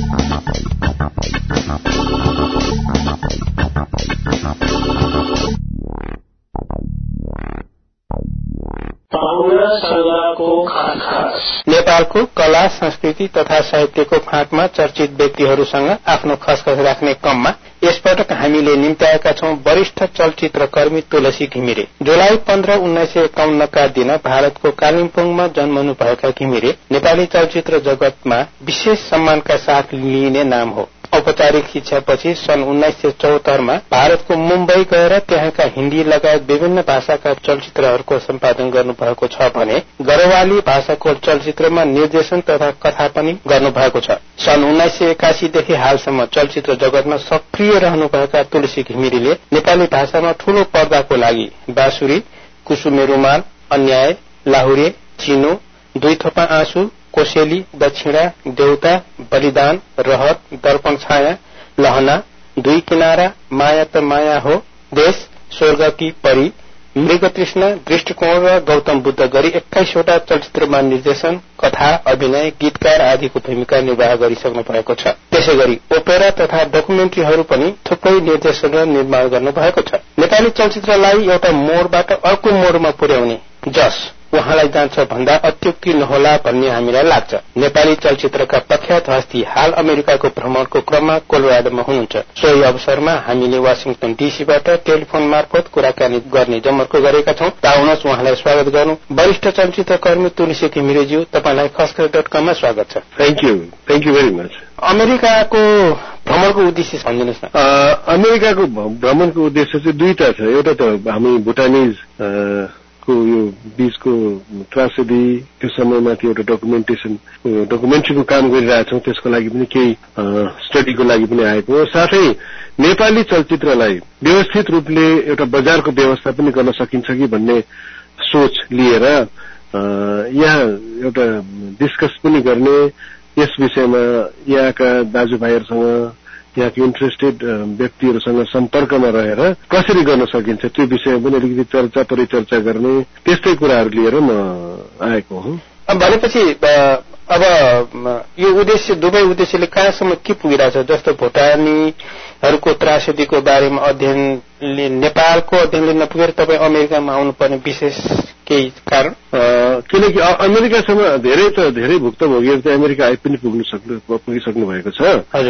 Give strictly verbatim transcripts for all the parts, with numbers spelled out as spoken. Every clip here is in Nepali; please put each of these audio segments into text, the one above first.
नेपालको कला संस्कृति तथा साहित्यको फाँटमा चर्चित व्यक्तिहरूसँग आफ्नो खसखस राख्ने क्रममा यसपटक हामीले निम्त्याएका छौं वरिष्ठ चलचित्रकर्मी तुलसी घिमिरे। जुलाई पन्ध्र उन्नाइस सय एकाउन्नका दिन भारतको कालिम्पोङमा जन्मनु भएका घिमिरे नेपाली चलचित्र जगतमा विशेष सम्मानका साथ लिइने नाम हो। औपचारिक शिक्षापछि सन् उन्नाइस सय चौहत्तरमा भारतको मुम्बई गएर त्यहाँका हिन्दी लगायत विभिन्न भाषाका चलचित्रहरूको सम्पादन गर्नुभएको छ भने गरवाली भाषाको चलचित्रमा निर्देशन तथा कथा पनि गर्नुभएको छ। सन् उन्नाइस सय एकासीदेखि हालसम्म चलचित्र जगतमा सक्रिय रहनुभएका तुलसी घिमिरेले नेपाली भाषामा ठूलो पर्दाको लागि बाँसुरी, कुसुमे रुमाल, अन्याय, लाहुरे, चिनो, दुई थोपा आँसु, कोसेली, दक्षिणा, देउता, बलिदान, रहत, दर्पण छाया, लहना, दुई किनारा, माया त माया हो, देश, स्वर्ग की परी, मृगतृष्णा, दृष्टिकोण र गौतम बुद्ध गरी एक्काइसवटा चलचित्रमा निर्देशन, कथा, अभिनय, गीतकार आदिको भूमिका निर्वाह गरिसक्नु भएको छ। त्यसैगरी ओपेरा तथा डकुमेन्ट्रीहरू पनि थुप्रै निर्देशन र निर्माण गर्नुभएको छ। नेपाली चलचित्रलाई एउटा मोडबाट अर्को मोडमा पुर्याउने जस उहाँलाई जान्छ भन्दा अत्युक्ति नहोला भन्ने हामीलाई लाग्छ। नेपाली चलचित्रका प्रख्यात हस्ती हाल अमेरिकाको भ्रमणको क्रममा कोलोराडोमा हुनुहुन्छ। सोही अवसरमा हामीले वाशिङटन डीसीबाट टेलिफोन मार्फत कुराकानी गर्ने जमर्को गरेका छौं। आउनुहोस् उहाँलाई स्वागत गर्नु। वरिष्ठ चलचित्रकर्मी तुलसी घिमिरेज्यू, तपाईलाई खसखस डट कममा स्वागत छ। Thank you thank you very much. अमेरिकाको भ्रमणको उद्देश्य भनिदिनुहोस् न। अमेरिकाको भ्रमणको उद्देश्य चाहिँ दुईटा छ। एउटा त हामी भुटानिज को यो बीचको त्रासदी, त्यो समयमाथि एउटा डकुमेन्टेसन डकुमेन्ट्रीको काम गरिरहेछौँ, त्यसको लागि पनि केही स्टडीको लागि पनि आएको हो। साथै नेपाली चलचित्रलाई व्यवस्थित रूपले एउटा बजारको व्यवस्था पनि गर्न सकिन्छ कि भन्ने सोच लिएर यहाँ एउटा डिस्कस पनि गर्ने, यस विषयमा यहाँका दाजुभाइहरूसँग, यहाँको इन्ट्रेस्टेड व्यक्तिहरूसँग सम्पर्कमा रहेर कसरी गर्न सकिन्छ त्यो विषयमा पनि अलिकति चर्चा परिचर्चा गर्ने, त्यस्तै कुराहरू लिएर म आएको हुँ। भनेपछि अब यो उद्देश्य, दुवै उद्देश्यले कहाँसम्म के पुगिरहेछ? जस्तो भुटानीहरूको त्रासदीको बारेमा अध्ययनले नेपालको अध्ययनले नपुगेर तपाईँ अमेरिकामा आउनुपर्ने विशेष केही कारण? किनकि अमेरिकासम्म धेरै त धेरै भुक्तभोगीहरू त अमेरिका आइ पनि पुग्नु सक्नु पुगिसक्नु भएको छ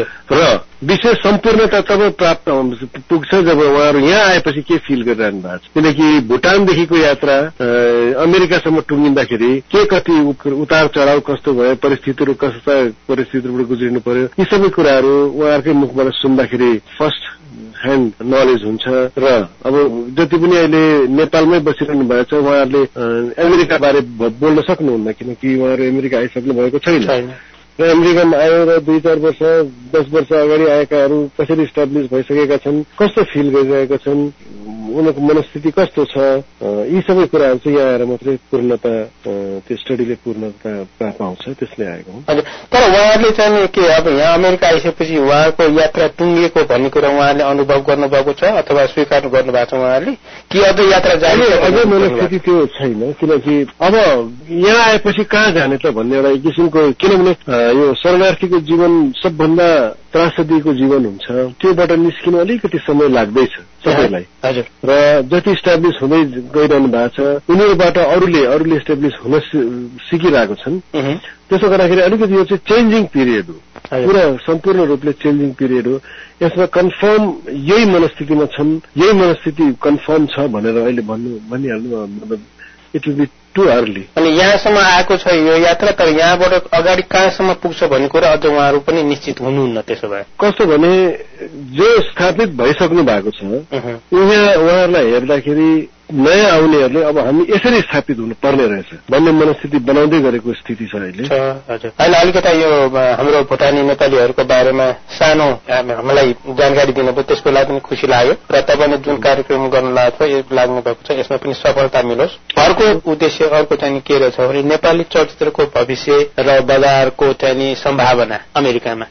र विशेष सम्पूर्णता तब प्राप्त पुग्छ जब उहाँहरू यहाँ आएपछि के फिल गरिरहनु भएको छ। किनकि भुटानदेखिको यात्रा अमेरिकासम्म टुङ्गिँदाखेरि के कति उतार चढाव कस्तो भयो, परिस्थितिहरू कस्ता परिस्थितिबाट गुज्रिनु पर्यो, यी सबै कुराहरू उहाँहरूकै मुखबाट सुन्दाखेरि फर्स्ट ह्यान्ड नलेज हुन्छ। र अब जति पनि अहिले नेपालमै बसिरहनु भएको छ उहाँहरूले अमेरिका बारे बोल्न सक्नुहुन्न, किनकि उहाँहरू अमेरिका आइसक्नु भएको छैन र अमेरिकामा आयो र दुई चार वर्ष दस वर्ष अगाडि आएकाहरू कसरी इस्टाब्लिस भइसकेका छन्, कस्तो फिल गरिरहेका छन्, उनीहरूको मनस्थिति कस्तो छ, यी सबै कुराहरू चाहिँ यहाँ आएर मात्रै पूर्णता त्यो स्टडीले पूर्णता पाउँछ, त्यसले आएको हो। तर उहाँहरूले चाहिँ के अब यहाँ अमेरिका आइसकेपछि उहाँको यात्रा टुङ्गिएको भन्ने कुरा उहाँहरूले अनुभव गर्नुभएको छ अथवा स्वीकार गर्नुभएको छ उहाँहरूले कि अझ यात्रा जाने? अझै मनस्थिति त्यो छैन, किनकि अब यहाँ आएपछि कहाँ जाने त भन्ने एउटा किसिमको, किनभने यो शरणार्थीको जीवन सबभन्दा त्रासदीको जीवन हुन्छ, त्योबाट निस्किन अलिकति समय लाग्दैछ सबैलाई। र जति इस्टाब्लिस हुँदै गइरहनु भएको छ उनीहरूबाट अरूले अरूले इस्टाब्लिस हुन सिकिरहेको छन्। त्यसो गर्दाखेरि अलिकति यो चाहिँ चेन्जिङ पिरियड हो, पुरा सम्पूर्ण रूपले चेन्जिङ पिरियड हो। यसमा कन्फर्म यही मनस्थितिमा छन्, यही मनस्थिति कन्फर्म छ भनेर अहिले भन्नु भनिहाल्नु मतलब it will be too early. अनि यहाँसम्म आएको छ यो यात्रा, तर यहाँबाट अगाडि कहाँसम्म पुग्छ भन्ने कुरा अझ उहाँहरू पनि निश्चित हुनुहुन्न। त्यसो भए कस्तो भने जो स्थापित भइसक्नु भएको छ उहाँ उहाँहरूलाई हेर्दाखेरि नयाँ आउनेहरूले अब हामी यसरी स्थापित हुनु पर्ने रहेछ भन्ने मनस्थिति बनाउँदै गरेको स्थिति छ अहिले। हजुर, अहिले अलिकता यो हाम्रो भुटानी नेपालीहरूको बारेमा सानो हामीलाई जानकारी दिनुभयो, त्यसको लागि पनि खुसी लाग्यो। र तपाईँले जुन कार्यक्रम गर्नु लागेको छ, लाग्नु भएको छ, यसमा पनि सफलता मिलोस्। अर्को उद्देश्य अर्को चाहिँ के रहेछ भने नेपाली चलचित्रको भविष्य र बजारको चाहिँ सम्भावना अमेरिकामा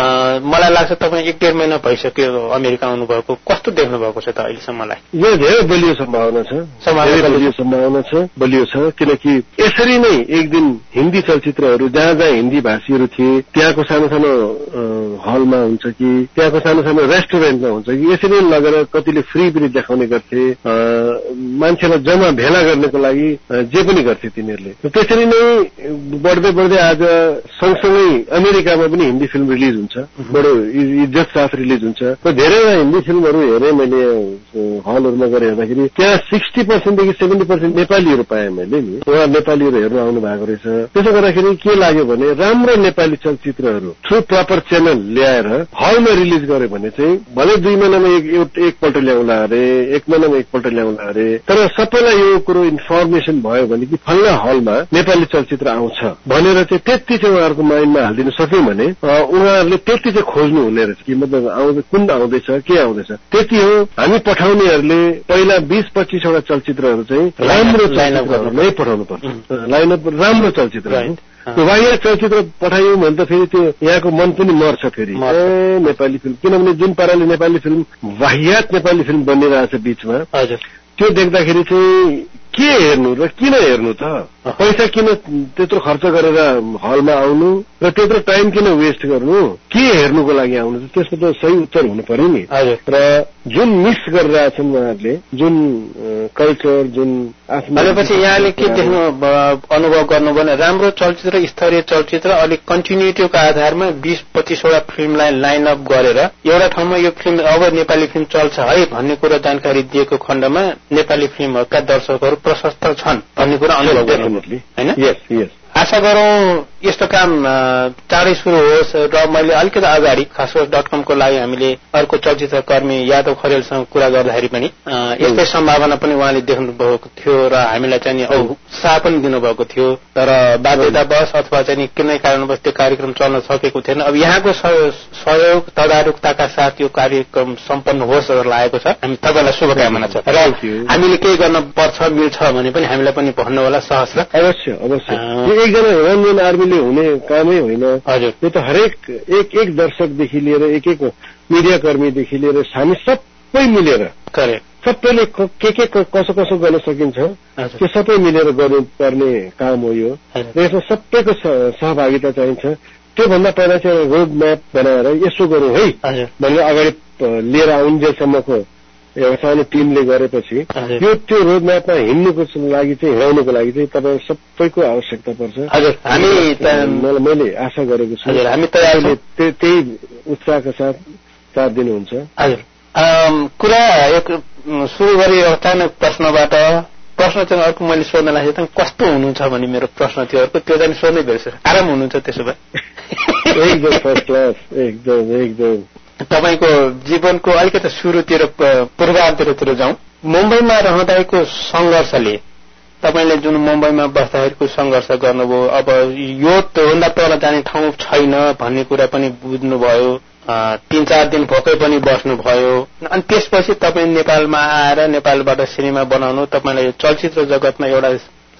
मलाई लाग्छ तपाईँ एक डेढ महिना भइसक्यो अमेरिका आउनुभएको कस्तो देख्नु भएको छ त अहिलेसम्मलाई? यो धेरै बलियो सम्भावना छ, बलियो सम्भावना छ, बलियो छ किनकि यसरी नै एक दिन हिन्दी चलचित्रहरू जहाँ जहाँ हिन्दी भाषीहरू थिए त्यहाँको सानो सानो हलमा हुन्छ कि त्यहाँको सानो सानो रेस्टुरेन्टमा हुन्छ कि यसरी लगेर कतिले फ्री पनि देखाउने गर्थे, मान्छेलाई जम्मा भेला गर्नको लागि जे पनि गर्थे तिनीहरूले। त्यसरी नै बढ्दै बढ्दै आज सँगसँगै अमेरिकामा पनि हिन्दी फिल्म रिलिज हुन्छ, बडो इज्जत साथ रिलिज हुन्छ। धेरैवटा हिन्दी फिल्महरू हेरेँ मैले हलहरूमा गएर हेर्दाखेरि त्यहाँ सिक्सटी पर्सेन्टदेखि सेभेन्टी पर्सेन्ट नेपालीहरू पाएँ मैले नि, उहाँ नेपालीहरू हेर्न आउनु भएको रहेछ। त्यसो गर्दाखेरि के लाग्यो भने राम्रो नेपाली चलचित्रहरू थ्रु प्रपर च्यानल ल्याएर हलमा रिलिज गर्यो भने चाहिँ भले दुई महिनामा एक एकपल्ट ल्याउला अरे, एक महिनामा एकपल्ट ल्याउला अरे, तर सबैलाई यो कुरो इन्फर्मेसन भयो भने कि फल्ना हलमा नेपाली चलचित्र आउँछ भनेर चाहिँ त्यति चाहिँ उहाँहरूको माइन्डमा हालिदिनु सक्यौँ भने उहाँहरूले त्यति चाहिँ खोज्नु हुने रहेछ कि मतलब आउँदै कुन आउँदैछ के आउँदैछ त्यति हो। हामी पठाउनेहरूले पहिला बीस पच्चीसवटा चलचित्रहरू चाहिँ राम्रो चलचित्रहरूलाई पठाउनु पर्छ, लाइनअप राम्रो चलचित्रहरू। वाहियात चलचित्र पठायौँ भने त फेरि त्यो यहाँको मन पनि मर्छ फेरि ए नेपाली फिल्म, किनभने जुन पाराले नेपाली फिल्म वाहियात नेपाली फिल्म बनिरहेछ बीचमा त्यो देख्दाखेरि चाहिँ के हेर्नु र किन हेर्नु त? पैसा किन त्यत्रो खर्च गरेर हलमा आउनु र त्यत्रो टाइम किन वेस्ट गर्नु? के हेर्नुको लागि आउनु? त्यसको त सही उत्तर हुनु पर्यो नि। र जुन मिस गरिरहेछन् उहाँहरूले जुन कल्चर जुन आफ्नो भनेपछि यहाँले के देख्नु अनुभव गर्नु भने राम्रो चलचित्र स्तरीय चलचित्र अलिक कन्टिन्युटीको आधारमा बीस पच्चीसवटा फिल्मलाई लाइन अप गरेर एउटा ठाउँमा यो फिल्म अब नेपाली फिल्म चल्छ है भन्ने कुरा जानकारी दिएको खण्डमा नेपाली फिल्महरूका दर्शकहरू प्रशस्त छन् भन्ने कुरा अनुभव गर्नु हैन? यस यस आशा गरौं यस्तो काम चाँडै सुरु होस्। र मैले अलिकति अगाडि खासगरी डट कमको लागि हामीले अर्को चलचित्र कर्मी यादव खरेलसँग कुरा गर्दाखेरि पनि यस्तै सम्भावना पनि उहाँले देख्नु भएको थियो र हामीलाई चाहिँ उत्साह पनि दिनुभएको थियो, तर बाध्यतावश अथवा चाहिँ कुनै कारणवश त्यो कार्यक्रम चल्न सकेको थिएन। अब यहाँको सहयोग तदारुकताका साथ यो कार्यक्रम सम्पन्न होस् भनेर लागेको छ। हामी तपाईँलाई शुभकामना छ र हामीले केही गर्न पर्छ मिल्छ भने पनि हामीलाई पनि भन्नु होला सहज। अवश्य अवश्य एकजना रञ्जन आर्मीले हुने कामै होइन, हजुर यो त हरेक एक एक दर्शकदेखि लिएर एक एक मिडिया कर्मीदेखि लिएर हामी सबै मिलेर सबैले के के कसो कसो गर्न सकिन्छ त्यो सबै मिलेर गर्नुपर्ने काम हो यो। र यसमा सबैको सहभागिता चाहिन्छ। त्योभन्दा पहिला चाहिँ रोड म्याप बनाएर यसो गरौँ है भनेर अगाडि लिएर आउन्जेलसम्मको एउटा सानो टिमले गरेपछि यो त्यो रोड म्यापमा हिँड्नुको लागि चाहिँ हिँडाउनुको लागि चाहिँ तपाईँ सबैको आवश्यकता पर्छ। हजुर हामी मैले आशा गरेको छु हामी तयारीले त्यही उत्साहका साथ साथ दिनुहुन्छ। हजुर कुरा एक सुरु गरी अचानक प्रश्नबाट प्रश्न चाहिँ अर्को मैले सोध्न लागेको थिएँ कस्तो हुनुहुन्छ भन्ने मेरो प्रश्न थियो अर्को त्यो चाहिँ सोध्नै बिर्सेँ। आराम हुनुहुन्छ त्यसो भए? एकदम फर्स्ट क्लास एकदम एकदम। तपाईको जीवनको अलिकति सुरुतिर पूर्वान्तरतिर जाउँ। मुम्बईमा रहँदाको संघर्षले तपाईले जुन मुम्बईमा बस्दाखेरिको संघर्ष गर्नुभयो, अब यो त्योभन्दा तल जाने ठाउँ छैन भन्ने कुरा पनि बुझ्नुभयो, तीन चार दिन भोकै पनि बस्नुभयो, अनि त्यसपछि तपाईँ नेपालमा आएर नेपालबाट सिनेमा बनाउनु तपाईलाई चलचित्र जगतमा एउटा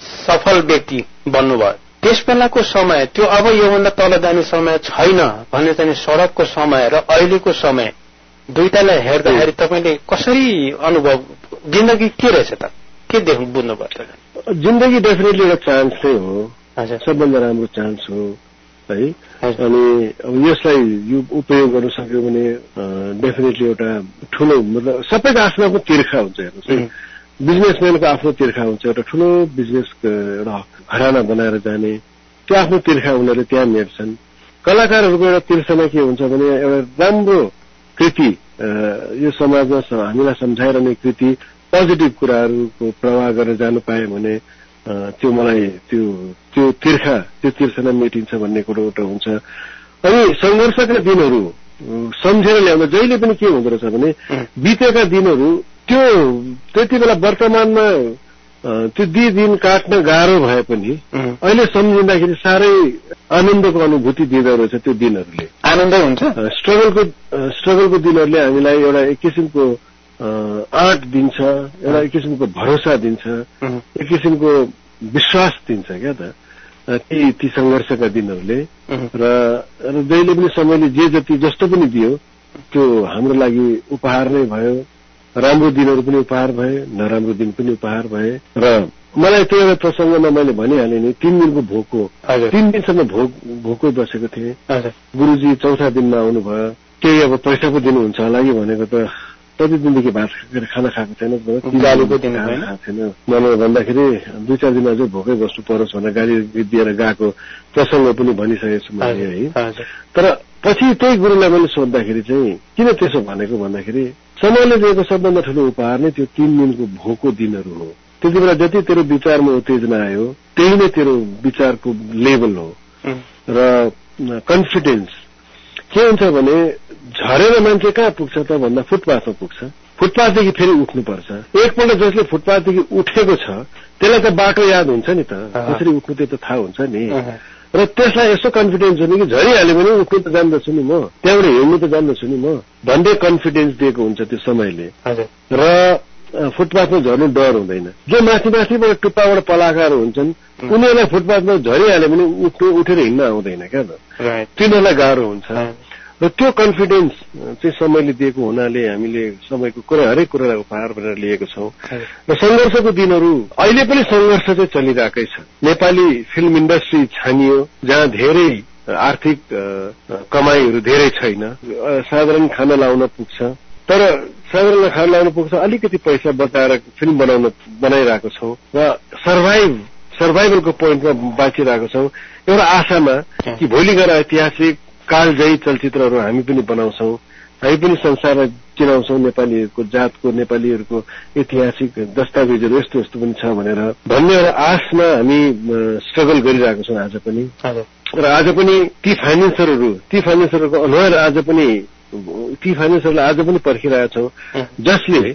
सफल व्यक्ति बन्नुभयो। त्यस बेलाको समय त्यो अब योभन्दा तल जाने समय छैन भन्ने चाहिँ सडकको समय र अहिलेको समय दुईटालाई हेर्दाखेरि तपाईँले कसरी अनुभव जिन्दगी के रहेछ त के देख्नु बुझ्नुभयो? जिन्दगी डेफिनेटली एउटा चान्स चाहिँ हो, सबभन्दा राम्रो चान्स हो है। अनि अब यसलाई यो उपयोग गर्न सक्यो भने डेफिनेटली एउटा ठुलो मतलब सबैको आफ्नो आफ्नो तिर्खा हुन्छ। हेर्नुहोस् बिजनेसम्यानको आफ्नो तिर्खा हुन्छ, एउटा ठुलो बिजनेस एउटा घराना बनाएर जाने त्यो आफ्नो तिर्खा उनीहरूले त्यहाँ मेट्छन्। कलाकारहरूको एउटा तिर्खामा के हुन्छ भने एउटा राम्रो कृति यो समाजमा हामीलाई सम्झाइरहने कृति पोजिटिभ कुराहरूको प्रवाह गरेर जानु पाए भने त्यो मलाई त्यो त्यो तिर्खा त्यो तिर्खा मेटिन्छ भन्ने कुरो एउटा हुन्छ। अनि संघर्षका दिनहरू सम्झेर ल्याउँदा जहिले पनि के हुँदो रहेछ भने बितेका दिनहरू त्यो त्यति बेला वर्तमानमा त्यो दुई दिन काट्न गाह्रो भए पनि अहिले सम्झिँदाखेरि साह्रै आनन्दको अनुभूति दिँदो रहेछ। त्यो दिनहरूले आनन्दै हुन्छ। स्ट्रगलको स्ट्रगलको दिनहरूले हामीलाई एउटा एक किसिमको आँट दिन्छ, एउटा एक किसिमको भरोसा दिन्छ, एक किसिमको विश्वास दिन्छ क्या त ती ती सङ्घर्षका दिनहरूले। र जहिले पनि समयले जे जति जस्तो पनि दियो त्यो हाम्रो लागि उपहार नै भयो। राम्रो दिनहरू पनि उपहार भए, नराम्रो दिन पनि उपहार भए। र मलाई त्यो एउटा प्रसङ्गमा मैले भनिहालेँ नि, तीन दिनको भोको, तीन दिनसम्म भोक भोकै बसेको थिएँ। गुरुजी चौथा दिनमा आउनुभयो। केही अब पैसा पो दिनुहुन्छ होला कि भनेको त कति दिनदेखि भात खाना खाएको छैन, खाएको छैन। मलाई भन्दाखेरि दुई चार दिन अझै भोकै बस्नु परोस् भनेर गाली दिएर गएको प्रसङ्ग पनि भनिसकेको छु मैले है। तर पछि त्यही गुरुलाई मैले सोद्धाखेरि चाहिँ किन त्यसो भनेको भन्दाखेरि समयले दिएको सबभन्दा ठुलो उपहार नै त्यो तीन दिनको भोको दिनहरू हो। त्यति बेला जति तेरो विचारमा उत्तेजना आयो त्यही नै तेरो विचारको लेभल हो। र कन्फिडेन्स के हुन्छ भने झरेर मान्छे कहाँ पुग्छ त भन्दा फुटपाथमा पुग्छ। फुटपाथदेखि फेरि उठ्नुपर्छ। एकपल्ट जसले फुटपाथदेखि उठेको छ त्यसलाई त बाटो याद हुन्छ नि त, कसरी उठ्नु त्यो त थाहा हुन्छ नि। र त्यसलाई यस्तो कन्फिडेन्स हुने कि झरिहाल्यो भने उठ्नु त जान्दछु नि म, त्यहाँबाट हिँड्नु त जान्दछु नि म भन्दै कन्फिडेन्स दिएको हुन्छ त्यो समयले। र फुटपाथमा झर्नु डर हुँदैन। जो माथि माथिबाट टुप्पाबाट पलाकाहरू हुन्छन् उनीहरूलाई फुटपाथमा झरिहाल्यो भने उठ्नु उठेर हिँड्न आउँदैन क्या त, तिनीहरूलाई गाह्रो हुन्छ। र त्यो कन्फिडेन्स चाहिँ समयले दिएको हुनाले हामीले समयको कुरा हरेक कुरालाई उपहार भनेर लिएको छौँ। र सङ्घर्षको दिनहरू अहिले पनि सङ्घर्ष चाहिँ चलिरहेकै छ। नेपाली फिल्म इन्डस्ट्री छानियो, जहाँ धेरै आर्थिक कमाईहरू धेरै छैन, साधारण खाना लाउन पुग्छ। तर साधारण खाना लाउन पुग्छ, अलिकति पैसा बचाएर फिल्म बनाउन बनाइरहेको छौँ र सर्भाइभ सर्भाइभलको पोइन्टमा बाँचिरहेको छौँ एउटा आशामा कि भोलि गएर ऐतिहासिक कालजयी चलचित्रहरू हामी पनि बनाउँछौँ, हामी पनि संसारमा चिनाउँछौँ नेपालीहरूको जातको, नेपालीहरूको ऐतिहासिक दस्तावेजहरू यस्तो यस्तो पनि छ भनेर भन्ने एउटा आशमा हामी स्ट्रगल गरिरहेको छौँ आज पनि। र आज पनि ती फाइनेन्सरहरू ती फाइनेन्सरहरूको अनुहार आज पनि ती फाइनेन्सरलाई आज पनि पर्खिरहेछौँ जसले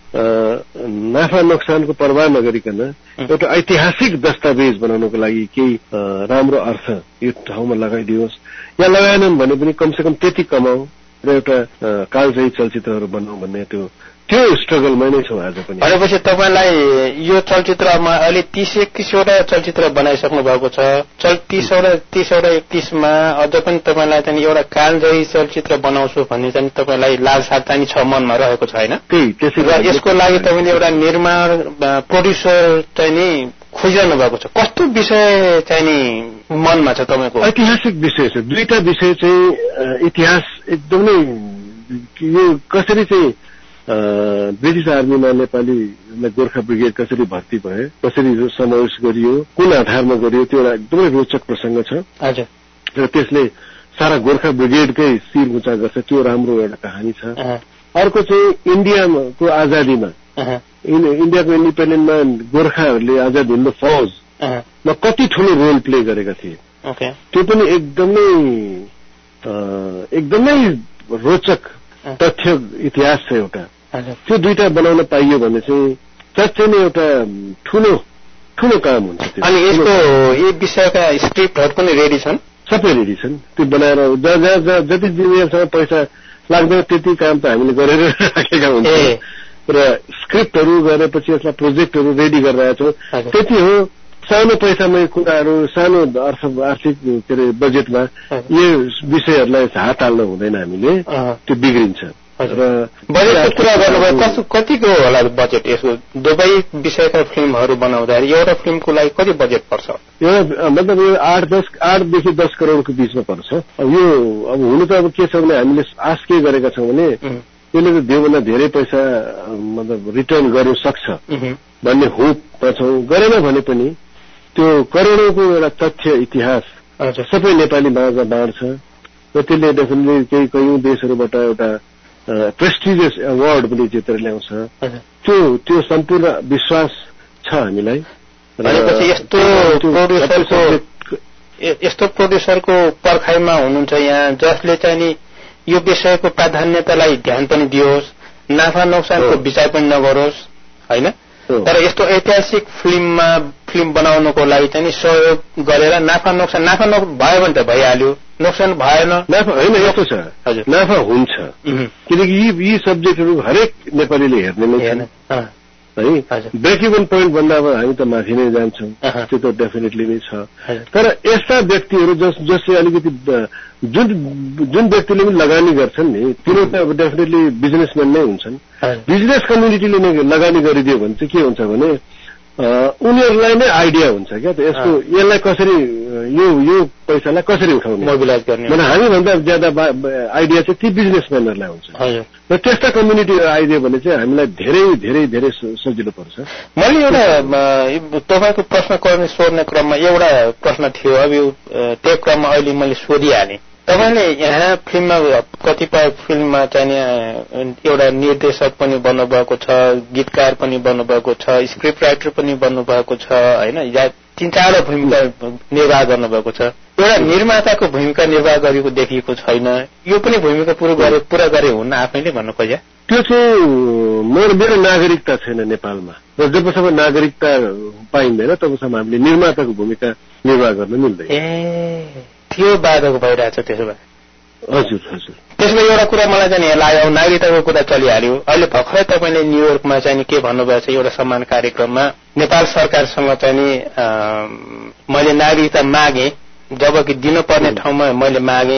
नाफा नोक्सानको पर्वाह नगरिकन एउटा ऐतिहासिक दस्तावेज बनाउनको लागि केही राम्रो अर्थ यो ठाउँमा लगाइदियोस्, या लगाएनन् भने पनि कमसेकम त्यति कमाऊ र एउटा कालजयी चलचित्रहरू बनाऊ भन्ने त्यो त्यो स्ट्रगलमा नै छौँ आज पनि। भनेपछि तपाईँलाई यो चलचित्रमा अहिले तीस एकतिसवटा चलचित्र बनाइसक्नु भएको छ। चल तीसवटा तीसवटा एकतिसमा अझ पनि तपाईँलाई चाहिँ एउटा कालजयी चलचित्र बनाउँछु भन्ने चाहिँ तपाईँलाई लालसा चाहिँ छ, मनमा रहेको छ होइन? त्यही त्यसै यसको लागि तपाईँले एउटा निर्माण प्रोड्युसर चाहिँ नि खोजिरहनु भएको छ। कस्तो विषय चाहिँ नि मनमा छ तपाईँको? ऐतिहासिक विषय छ। दुईटा विषय चाहिँ इतिहास एकदमै यो कसरी चाहिँ ब्रिटिस आर्मीमा नेपाली गोर्खा ब्रिगेड कसरी भर्ती भए, कसरी समावेश गरियो, कुन आधारमा गरियो, त्यो एउटा एकदमै रोचक प्रसङ्ग छ। र त्यसले सारा गोर्खा ब्रिगेडकै शिर उचा गर्छ, त्यो राम्रो एउटा कहानी छ। अर्को चाहिँ इन्डियाको आजादीमा, इन्डियाको इन्डिपेन्डेन्टमा गोर्खाहरूले आजाद हिन्द फौजमा कति ठूलो रोल प्ले गरेका थिए, त्यो पनि एकदमै एकदमै रोचक तथ्य इतिहास छ एउटा। त्यो दुईटा बनाउन पाइयो भने चाहिँ साँच्चै नै एउटा ठूलो ठूलो काम हुन्छ। अनि यसको यी विषयका स्क्रिप्टहरू पनि रेडी छन्? सबै रेडी छन्। त्यो बनाएर जहाँ जहाँ जति जिम्मेवारसँग पैसा लाग्दैन त्यति काम त हामीले गरेर राखेका हुन्छौँ र स्क्रिप्टहरू गरेपछि यसलाई प्रोजेक्टहरू रेडी गरिरहेका छौँ। त्यति हो, सानो पैसामै कुराहरू, सानो अर्थ आर्थिक के अरे बजेटमा यो विषयहरूलाई हात हाल्न हुँदैन, हामीले त्यो बिग्रिन्छ। र बजेटको कुरा गर्नुभयो, कस्तो कतिको होला बजेट यसको? दुवै विषयका फिल्महरू बनाउँदाखेरि एउटा फिल्मको लागि कति बजेट पर्छ? एउटा मतलब यो आठ दस आठदेखि दस करोडको बिचमा पर्छ। अब यो अब हुनु त अब के छ भने हामीले आश के गरेका छौँ भने यसले त धेरैभन्दा धेरै पैसा मतलब रिटर्न गर्नु सक्छ भन्ने होपमा छौँ। गरेन भने पनि त्यो करोडौँको एउटा तथ्य इतिहास सबै नेपाली माझमा बाँड्छ र त्यसले डेफिनेटली केही कयौं देशहरूबाट एउटा प्रेस्टिजियस अवार्ड पनि जितेर ल्याउँछ। त्यो त्यो सम्पूर्ण विश्वास छ हामीलाई। यस्तो प्रोड्युसरको यस्तो प्रोड्युसरको पर्खाइमा हुनुहुन्छ यहाँ जसले चाहिँ नि यो विषयको प्राधान्यतालाई ध्यान पनि दियोस्, नाफा नोक्सानको विचार पनि नगरोस् होइन। तर यस्तो ऐतिहासिक फिल्ममा फिल्म बनाउनको लागि चाहिँ सहयोग गरेर नाफा नोक्सान नाफा नोक्सान भयो भने त भइहाल्यो, नोक्सान भएन नाफा होइन। यस्तो छ हजुर, नाफा हुन्छ किनकि यी यी सब्जेक्टहरू हरेक नेपालीले हेर्ने नै छन् है। ब्रेक इभन पोइन्ट भन्दा अब हामी त माथि नै जान्छौँ, त्यो त डेफिनेटली नै छ। तर यस्ता व्यक्तिहरू जस जसले अलिकति जुन जुन व्यक्तिले पनि लगानी गर्छन् नि तिनीहरू त अब डेफिनेटली बिजनेसम्यान नै हुन्छन्। बिजनेस कम्युनिटीले नै लगानी गरिदियो भने चाहिँ के हुन्छ भने उनीहरूलाई नै आइडिया हुन्छ क्या त यसको यसलाई कसरी यो यो पैसालाई कसरी उठाउने मोबिलाइज गर्ने भने हामीभन्दा ज्यादा आइडिया चाहिँ ती बिजनेसम्यानहरूलाई हुन्छ। र त्यस्ता कम्युनिटी आइदियो भने चाहिँ हामीलाई धेरै धेरै धेरै सजिलो पर्छ। मैले एउटा तपाईँको प्रश्न गर्ने सोध्ने क्रममा एउटा प्रश्न थियो, अब यो त्यो क्रममा अहिले मैले सोधिहालेँ। तपाईँले यहाँ फिल्ममा कतिपय फिल्ममा चाहिँ एउटा निर्देशक पनि बन्नुभएको छ, गीतकार पनि बन्नुभएको छ, स्क्रिप्ट राइटर पनि बन्नुभएको छ होइन, या तीन चारवटा भूमिका निर्वाह गर्नुभएको छ। एउटा निर्माताको भूमिका निर्वाह गरेको देखिएको छैन, यो पनि भूमिका पुरा गरे पुरा गरे हुन्न आफैले भन्नु खोज्या? त्यो चाहिँ मेरो मेरो नागरिकता छैन नेपालमा, र जबसम्म नागरिकता पाइँदैन तबसम्म हामीले निर्माताको भूमिका निर्वाह गर्न मिल्दैन। ए त्यो बाधक भइरहेछ त्यसो भए? हजुर हजुर। त्यसमा एउटा कुरा मलाई चाहिँ लाग्यो, नागरिकताको कुरा चलिहाल्यो। अहिले भर्खरै तपाईँले न्युयोर्कमा चाहिँ के भन्नुभएको छ, एउटा सम्मान कार्यक्रममा नेपाल सरकारसँग चाहिँ मैले नागरिकता मागे, जबकि दिनुपर्ने ठाउँमा मैले मागे,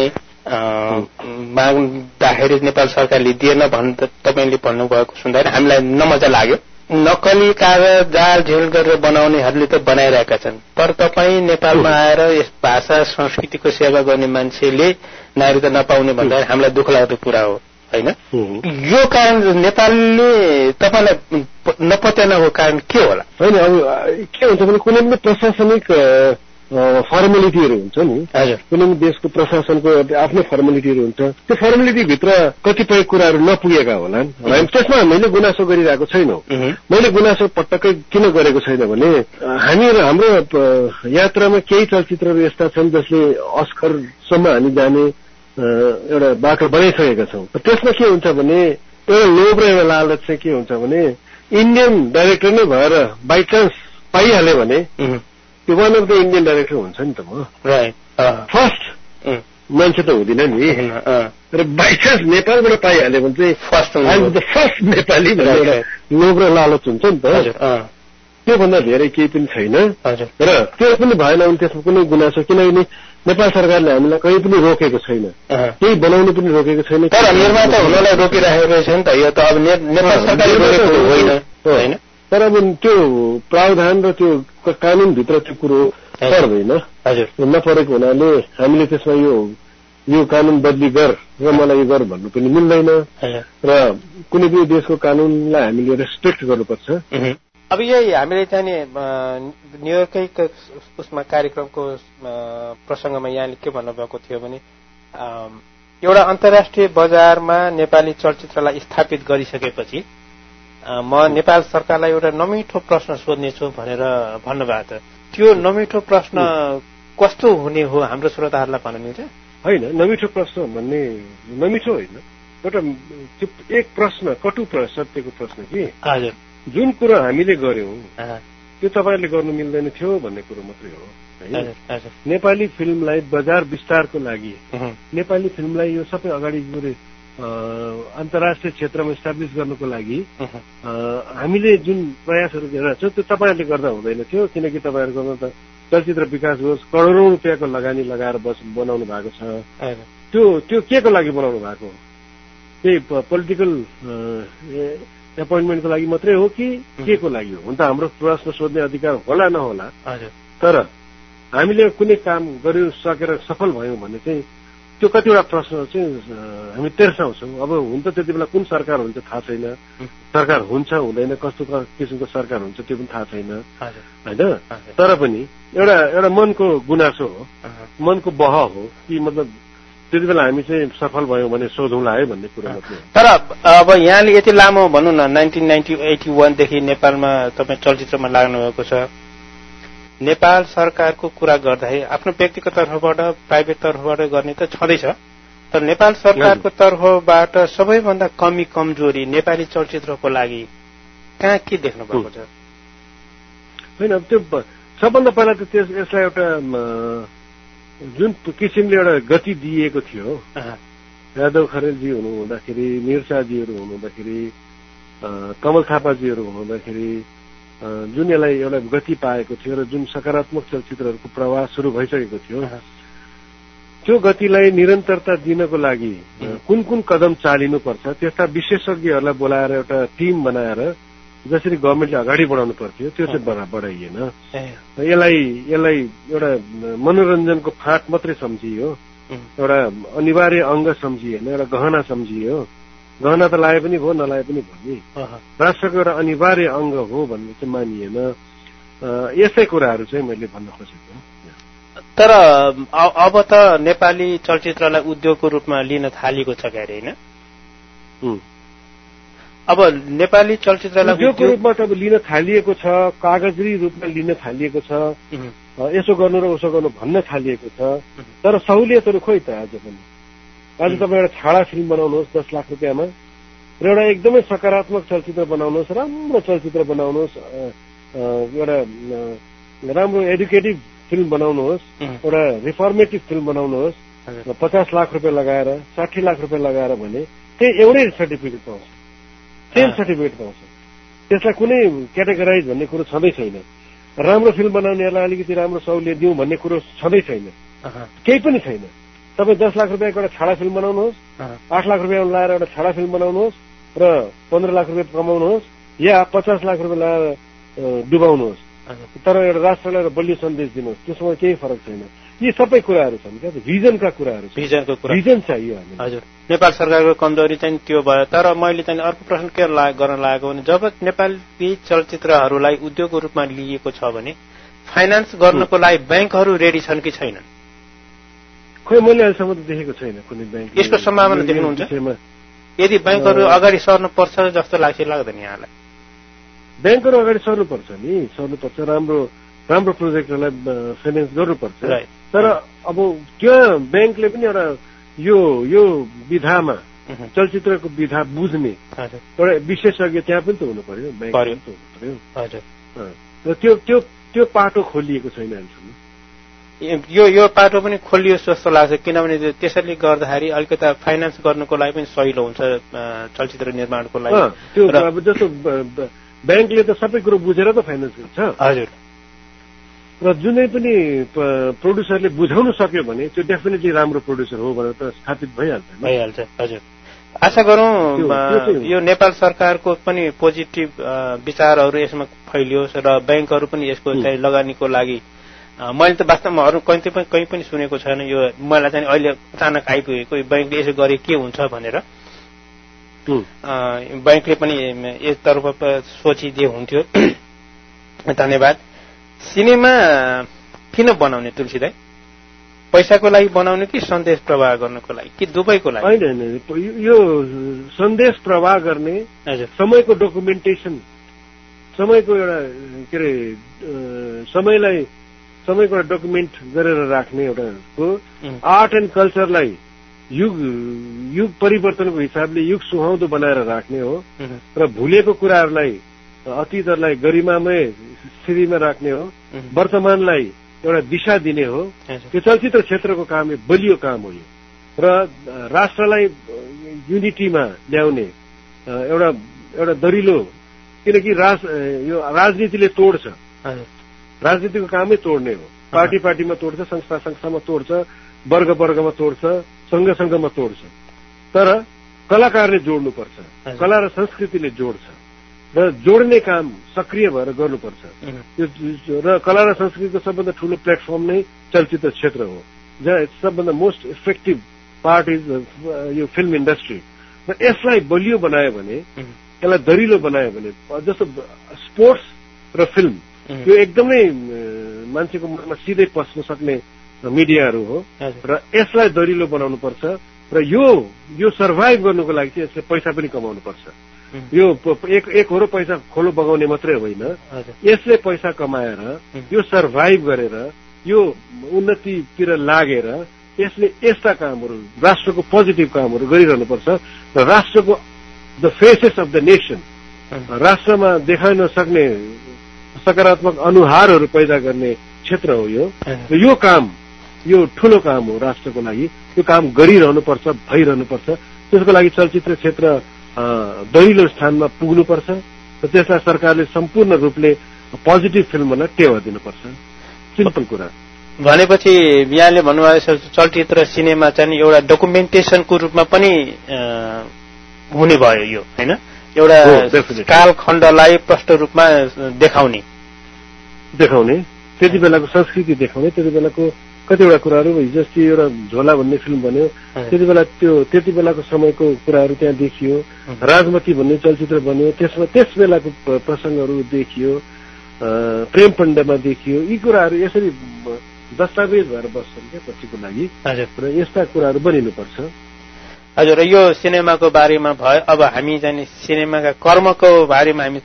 माग्दाखेरि नेपाल सरकारले दिएन भन् तपाईँले भन्नुभएको सुन्दाखेरि हामीलाई नमजा लाग्यो। नक्कली कागज जाल झेल गरेर बनाउनेहरूले त बनाइरहेका छन्, तर तपाईँ नेपालमा आएर यस भाषा संस्कृतिको सेवा गर्ने मान्छेले नागरिकता नपाउने भन्दाखेरि हामीलाई दुःख लाग्दो कुरा हो होइन? यो कारण नेपालले तपाईँलाई नपत्याउनुको कारण के होला? होइन अब के हुन्छ भने कुनै पनि प्रशासनिक फर्मेलिटीहरू हुन्छ नि, कुनै पनि देशको प्रशासनको आफ्नै फर्मेलिटीहरू हुन्छ, त्यो फर्मेलिटीभित्र कतिपय कुराहरू नपुगेका होलान्। त्यसमा हामीले गुनासो गरिरहेको छैनौँ। मैले गुनासो पटक्कै किन गरेको छैन भने हामी हाम्रो यात्रामा केही चलचित्रहरू यस्ता छन् जसले अस्करसम्म हामी जाने एउटा बाटो बनाइसकेका छौँ। त्यसमा के हुन्छ भने एउटा लोभ र एउटा लालच चाहिँ के हुन्छ भने इन्डियन डाइरेक्टर नै भएर बाई चान्स पाइहाल्यो भने त्यो one of the Indian director हुन्छ नि त म फर्स्ट मान्छे त हुँदिन नि, र बाइचान्स नेपालबाट पाइहाल्यो भने चाहिँ फर्स्ट फर्स्ट नेपाली भनेर लोभ र लालच हुन्छ नि त। त्योभन्दा धेरै केही पनि छैन, र त्यो पनि भएन भने त्यसमा कुनै गुनासो, किनभने नेपाल सरकारले हामीलाई कहीँ पनि रोकेको छैन, केही बनाउनु पनि रोकेको छैन। तर निर्माता हुनलाई रोकिरहेको रहेछ नि त, यो त अब नेपाल सरकारले रोकेको होइन। तर अब त्यो प्रावधान र त्यो कानूनभित्र त्यो कुरो पर्दैन, नपरेको हुनाले हामीले त्यसमा यो यो कानून बदली गर र मलाई यो गर भन्नु पनि मिल्दैन, र कुनै पनि देशको कानूनलाई हामीले रेस्पेक्ट गर्नुपर्छ। अब यही हामीले चाहिँ न्युयोर्कै उसमा कार्यक्रमको प्रसङ्गमा यहाँले के भन्नुभएको थियो भने एउटा अन्तर्राष्ट्रिय बजारमा नेपाली चलचित्रलाई स्थापित गरिसकेपछि म नेपाल सरकारलाई एउटा नमिठो प्रश्न सोध्नेछु भनेर भन्नुभएको थियो। त्यो नमिठो प्रश्न कस्तो हुने हो हाम्रो श्रोताहरूलाई भन्न मिल्छ? होइन, नमिठो प्रश्न भन्ने नमिठो होइन, एउटा एक प्रश्न कटु सत्यको प्रश्न कि हजुर जुन कुरो हामीले गर्यौं त्यो तपाईँहरूले गर्नु मिल्दैन थियो भन्ने कुरो मात्रै हो। नेपाली फिल्मलाई बजार विस्तारको लागि, नेपाली फिल्मलाई यो सबै अगाडि अन्तर्राष्ट्रिय क्षेत्रमा इस्टाब्लिस गर्नको लागि हामीले जुन प्रयासहरू गरिरहेको छौँ त्यो तपाईँहरूले गर्दा हुँदैन थियो, किनकि तपाईँहरूकोमा त चलचित्र विकास होस् करोडौं रुपियाँको लगानी लगाएर बस बनाउनु भएको छ। त्यो त्यो के को लागि बनाउनु भएको? त्यही पोलिटिकल एपोइन्टमेन्टको लागि मात्रै हो कि के को लागि हो? हुन त हाम्रो प्रश्न सोध्ने अधिकार होला नहोला, तर हामीले कुनै काम गरियो सकेर सफल भयौं भने चाहिँ त्यो कतिवटा प्रश्न चाहिँ हामी तेर्साउँछौँ। अब हुन त त्यति बेला कुन सरकार हुन्छ थाहा छैन, सरकार हुन्छ हुँदैन, कस्तो किसिमको सरकार हुन्छ त्यो पनि थाहा छैन होइन। तर पनि एउटा एउटा मनको गुनासो हो, मनको बह हो कि मतलब त्यति बेला हामी चाहिँ सफल भयौं भने सोधौँला है भन्ने कुरो मात्रै। तर अब यहाँले यति लामो भनौँ न नाइन्टिन नाइन्टी एटी वानदेखि नेपालमा तपाईँ चलचित्रमा लाग्नु भएको छ। नेपाल सरकारको कुरा गर्दाखेरि आफ्नो व्यक्तिगत तर्फबाट प्राइभेट तर्फबाट गर्ने त छँदैछ, तर नेपाल सरकारको तर्फबाट सबैभन्दा कमी कमजोरी नेपाली चलचित्रको लागि कहाँ के देख्नु भएको छ? होइन, त्यो सबभन्दा पहिला त त्यस यसलाई एउटा जुन किसिमले एउटा गति दिएको थियो यादव खरेलजी हुनुहुँदाखेरि मिर्साजीहरू हुनुहुँदाखेरि कमल थापाजीहरू हुनुहुँदाखेरि जुन यसलाई एउटा गति पाएको थियो र जुन सकारात्मक चलचित्रहरूको प्रवाह सुरु भइसकेको थियो त्यो गतिलाई निरन्तरता दिनको लागि कुन कुन कदम चालिनुपर्छ त्यस्ता विशेषज्ञहरूलाई बोलाएर एउटा टिम बनाएर जसरी गभर्मेन्टले अगाडि बढाउनु पर्थ्यो त्यो चाहिँ बढाइएन। यसलाई यसलाई एउटा मनोरञ्जनको फाँट मात्रै सम्झियो, एउटा अनिवार्य अंग सम्झिएन, एउटा गहना सम्झियो। गहना त लाए पनि भयो नलाए पनि भयो नि, राष्ट्रको एउटा अनिवार्य अंग हो भन्ने चाहिँ मानिएन। यसै कुराहरू चाहिँ मैले भन्न खोजेको। तर अब त नेपाली चलचित्रलाई उद्योगको रूपमा लिन थालेको छ क्यारे होइन? अब नेपाली चलचित्रलाई उद्योगको रूपमा त लिन थालिएको छ, कागजी रूपमा लिन थालिएको छ, यसो गर्नु र उसो गर्नु भन्न थालिएको छ। तर सहुलियतहरू खोइ त आज पनि। आज तपाईँ एउटा छाडा फिल्म बनाउनुहोस् दस लाख रुपियाँमा र एउटा एकदमै सकारात्मक चलचित्र बनाउनुहोस्, राम्रो चलचित्र बनाउनुहोस्, एउटा राम्रो एडुकेटिभ फिल्म बनाउनुहोस्, एउटा रिफर्मेटिभ फिल्म बनाउनुहोस्, पचास लाख रुपियाँ लगाएर साठी लाख रुपियाँ लगाएर भने त्यही एउटै सर्टिफिकेट पाउँछ, सेम सर्टिफिकेट पाउँछ। त्यसलाई कुनै क्याटेगराइज भन्ने कुरो छँदै छैन। राम्रो फिल्म बनाउनेहरूलाई अलिकति राम्रो सहुलियत दिउँ भन्ने कुरो छँदै छैन, केही पनि छैन। तपाईँ दस लाख रुपियाँको एउटा छाडा फिल्म बनाउनुहोस्, आठ लाख रुपियाँ लाएर एउटा छाडा फिल्म बनाउनुहोस् र पन्ध्र लाख रुपियाँ कमाउनुहोस् या पचास लाख रुपियाँ लगाएर डुबाउनुहोस्, तर एउटा राष्ट्रलाई बलियो सन्देश दिनुहोस्, त्यसमा केही फरक छैन। यी सबै कुराहरू छन् क्या, भिजनका कुराहरू, भिजनको कुरा, भिजन चाहियो हामी। हजुर, नेपाल सरकारको कमजोरी चाहिँ त्यो भयो। तर मैले चाहिँ अर्को प्रश्न के गर्न लागेको भने जब नेपाली चलचित्रहरूलाई उद्योगको रूपमा लिएको छ भने फाइनान्स गर्नको लागि ब्याङ्कहरू रेडी छन् कि छैनन्? खोइ मैले अहिलेसम्म त देखेको छैन कुनै ब्याङ्क। यसको सम्भावना देख्नुहुन्छ? यदि ब्याङ्कहरू अगाडि सर्नु पर्छ जस्तो लाग्छ लाग्दैन यहाँलाई? ब्याङ्कहरू अगाडि सर्नुपर्छ नि, सर्नुपर्छ, राम्रो राम्रो प्रोजेक्टहरूलाई फाइनेन्स गर्नुपर्छ। तर अब त्यो ब्याङ्कले पनि एउटा यो यो विधामा चलचित्रको विधा बुझ्ने एउटा विशेषज्ञ त्यहाँ पनि त हुनु पर्यो, ब्याङ्क पनि त हुनु पर्यो। र त्यो त्यो त्यो पाटो खोलिएको छैन अहिलेसम्म। यो यो पाटो पनि खोलियोस् जस्तो लाग्छ, किनभने त्यसैले गर्दाखेरि अलिकति फाइनेन्स गर्नुको लागि पनि सहिलो हुन्छ चलचित्र निर्माणको लागि। त्यो अब जस्तो ब्याङ्कले त सबै कुरो बुझेर त फाइनेन्स गर्छ। हजुर, र जुनै पनि प्रोड्युसरले बुझाउन सक्यो भने त्यो डेफिनेटली राम्रो प्रोड्युसर हो भनेर त स्थापित भइहाल्छ भइहाल्छ हजुर, आशा गरौँ यो नेपाल सरकारको पनि पोजिटिभ विचारहरू यसमा फैलियोस् र ब्याङ्कहरू पनि यसको चाहिँ लगानीको लागि। मैले त वास्तवमा अरू कहीँ पनि कहीँ पनि सुनेको छैन यो, मलाई चाहिँ अहिले अचानक आइपुगेको ब्याङ्कले यसो गरे के हुन्छ भनेर। ब्याङ्कले पनि यसतर्फ सोचिदिए हुन्थ्यो। धन्यवाद। सिनेमा किन बनाउने तुलसी दाइ? पैसाको लागि बनाउने कि सन्देश प्रवाह गर्नको लागि कि दुवैको लागि? होइन होइन, यो सन्देश प्रवाह गर्ने, समयको डकुमेन्टेसन, समयको एउटा के अरे समयलाई समयको एउटा डकुमेन्ट गरेर राख्ने एउटा हो। आर्ट एन्ड कल्चरलाई युग युग परिवर्तनको हिसाबले युग सुहाउँदो बनाएर राख्ने हो र भुलेको कुराहरूलाई अतीतहरूलाई गरिमामय स्थितिमा राख्ने हो, वर्तमानलाई एउटा दिशा दिने हो। त्यो चलचित्र क्षेत्रको काम बलियो काम हो यो, र राष्ट्रलाई युनिटीमा ल्याउने एउटा एउटा दरिलो, किनकि राज यो राजनीतिले तोड्छ, राजनीतिको कामै तोड्ने हो। पार्टी पार्टीमा तोड्छ, संस्था संस्थामा तोड्छ, वर्ग वर्गमा तोड्छ, संघ संघमा तोड्छ। तर कलाकारले जोड्नुपर्छ, कला र संस्कृतिले जोड्छ र जोड्ने काम सक्रिय भएर गर्नुपर्छ। र कला र संस्कृतिको सबभन्दा ठूलो प्लेटफर्म नै चलचित्र क्षेत्र हो, जहाँ सबभन्दा मोस्ट इफेक्टिभ पार्ट इज यो फिल्म इन्डस्ट्री। र यसलाई बलियो बनायो भने, यसलाई दरिलो बनायो भने, जस्तो स्पोर्ट्स र फिल्म यो एकदमै मान्छेको मनमा सिधै पस्न सक्ने मिडियाहरू हो र यसलाई दरिलो बनाउनु पर्छ। र यो यो सर्भाइभ गर्नुको लागि चाहिँ यसले पैसा पनि कमाउनु पर्छ। यो एक एक हो र पैसा खोलो बगाउने मात्रै होइन, यसले पैसा कमाएर यो सर्भाइभ गरेर यो उन्नतितिर लागेर यसले यस्ता कामहरू, राष्ट्रको पोजिटिभ कामहरू गरिरहनुपर्छ र राष्ट्रको the faces of the nation, राष्ट्रमा देखाउन सक्ने सकारात्मक अनुहारहरू पैदा गर्ने क्षेत्र हो यो यो काम यो ठूलो काम हो राष्ट्रको लागि यो काम गरिरहनुपर्छ भइरहनुपर्छ त्यसको लागि चलचित्र क्षेत्र दहिलो स्थानमा पुग्नुपर्छ र त्यसलाई सरकारले सम्पूर्ण रूपले पोजिटिभ फिल्मलाई टेवा दिनुपर्छ सिम्पल कुरा भनेपछि यहाँले भन्नुभएको चलचित्र सिनेमा चाहिँ एउटा डकुमेन्टेसनको रूपमा पनि हुने भयो यो हैन एउटा कालखण्डलाई प्रष्ट रूपमा देखाउने देखाउने त्यति बेलाको संस्कृति देखाउने त्यति बेलाको कतिवटा कुराहरू हिजोस्ति एउटा झोला भन्ने फिल्म बन्यो त्यति बेला त्यो त्यति बेलाको समयको कुराहरू त्यहाँ देखियो राजमती भन्ने चलचित्र बन्यो त्यसमा त्यस बेलाको प्रसंगहरू देखियो प्रेम पण्डमा देखियो यी कुराहरू यसरी दस्तावेज भएर बस्छन् क्या पछिको लागि र यस्ता कुराहरू बनिनुपर्छ हजुर यो सिनेमाको बारेमा भयो अब हामी चाहिँ सिनेमाका कर्मको बारेमा हामी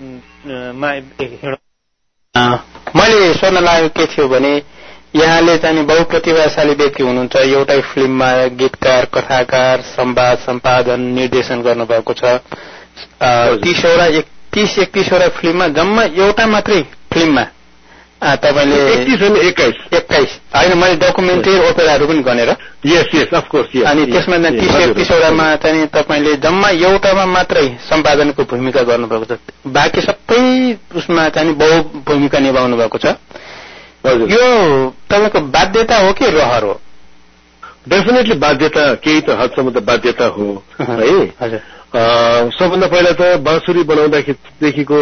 मैले सोध्न लागेको के थियो भने यहाँले चाहिँ बहुप्रतिभाशाली व्यक्ति हुनुहुन्छ एउटै फिल्ममा गीतकार कथाकार संवाद सम्पादन निर्देशन गर्नुभएको छ तीसवटा तीस एकतीसवटा फिल्ममा जम्मा एउटा मात्रै फिल्ममा तपाईले एक्काइस एक्काइस होइन मैले डकुमेन्ट्री ओपेराहरू पनि गनेर यस यस अफकोर्स अनि त्यसमा तीस एकतीसवटामा चाहिँ तपाईँले जम्मा एउटामा मात्रै सम्पादनको भूमिका गर्नुभएको छ बाँकी सबै उसमा चाहिँ बहु भूमिका निभाउनु भएको छ यो तपाईँको बाध्यता हो कि रहर हो डेफिनेटली बाध्यता केही त हदसम्म त बाध्यता हो है सबभन्दा पहिला त बाँसुरी बनाउँदादेखिको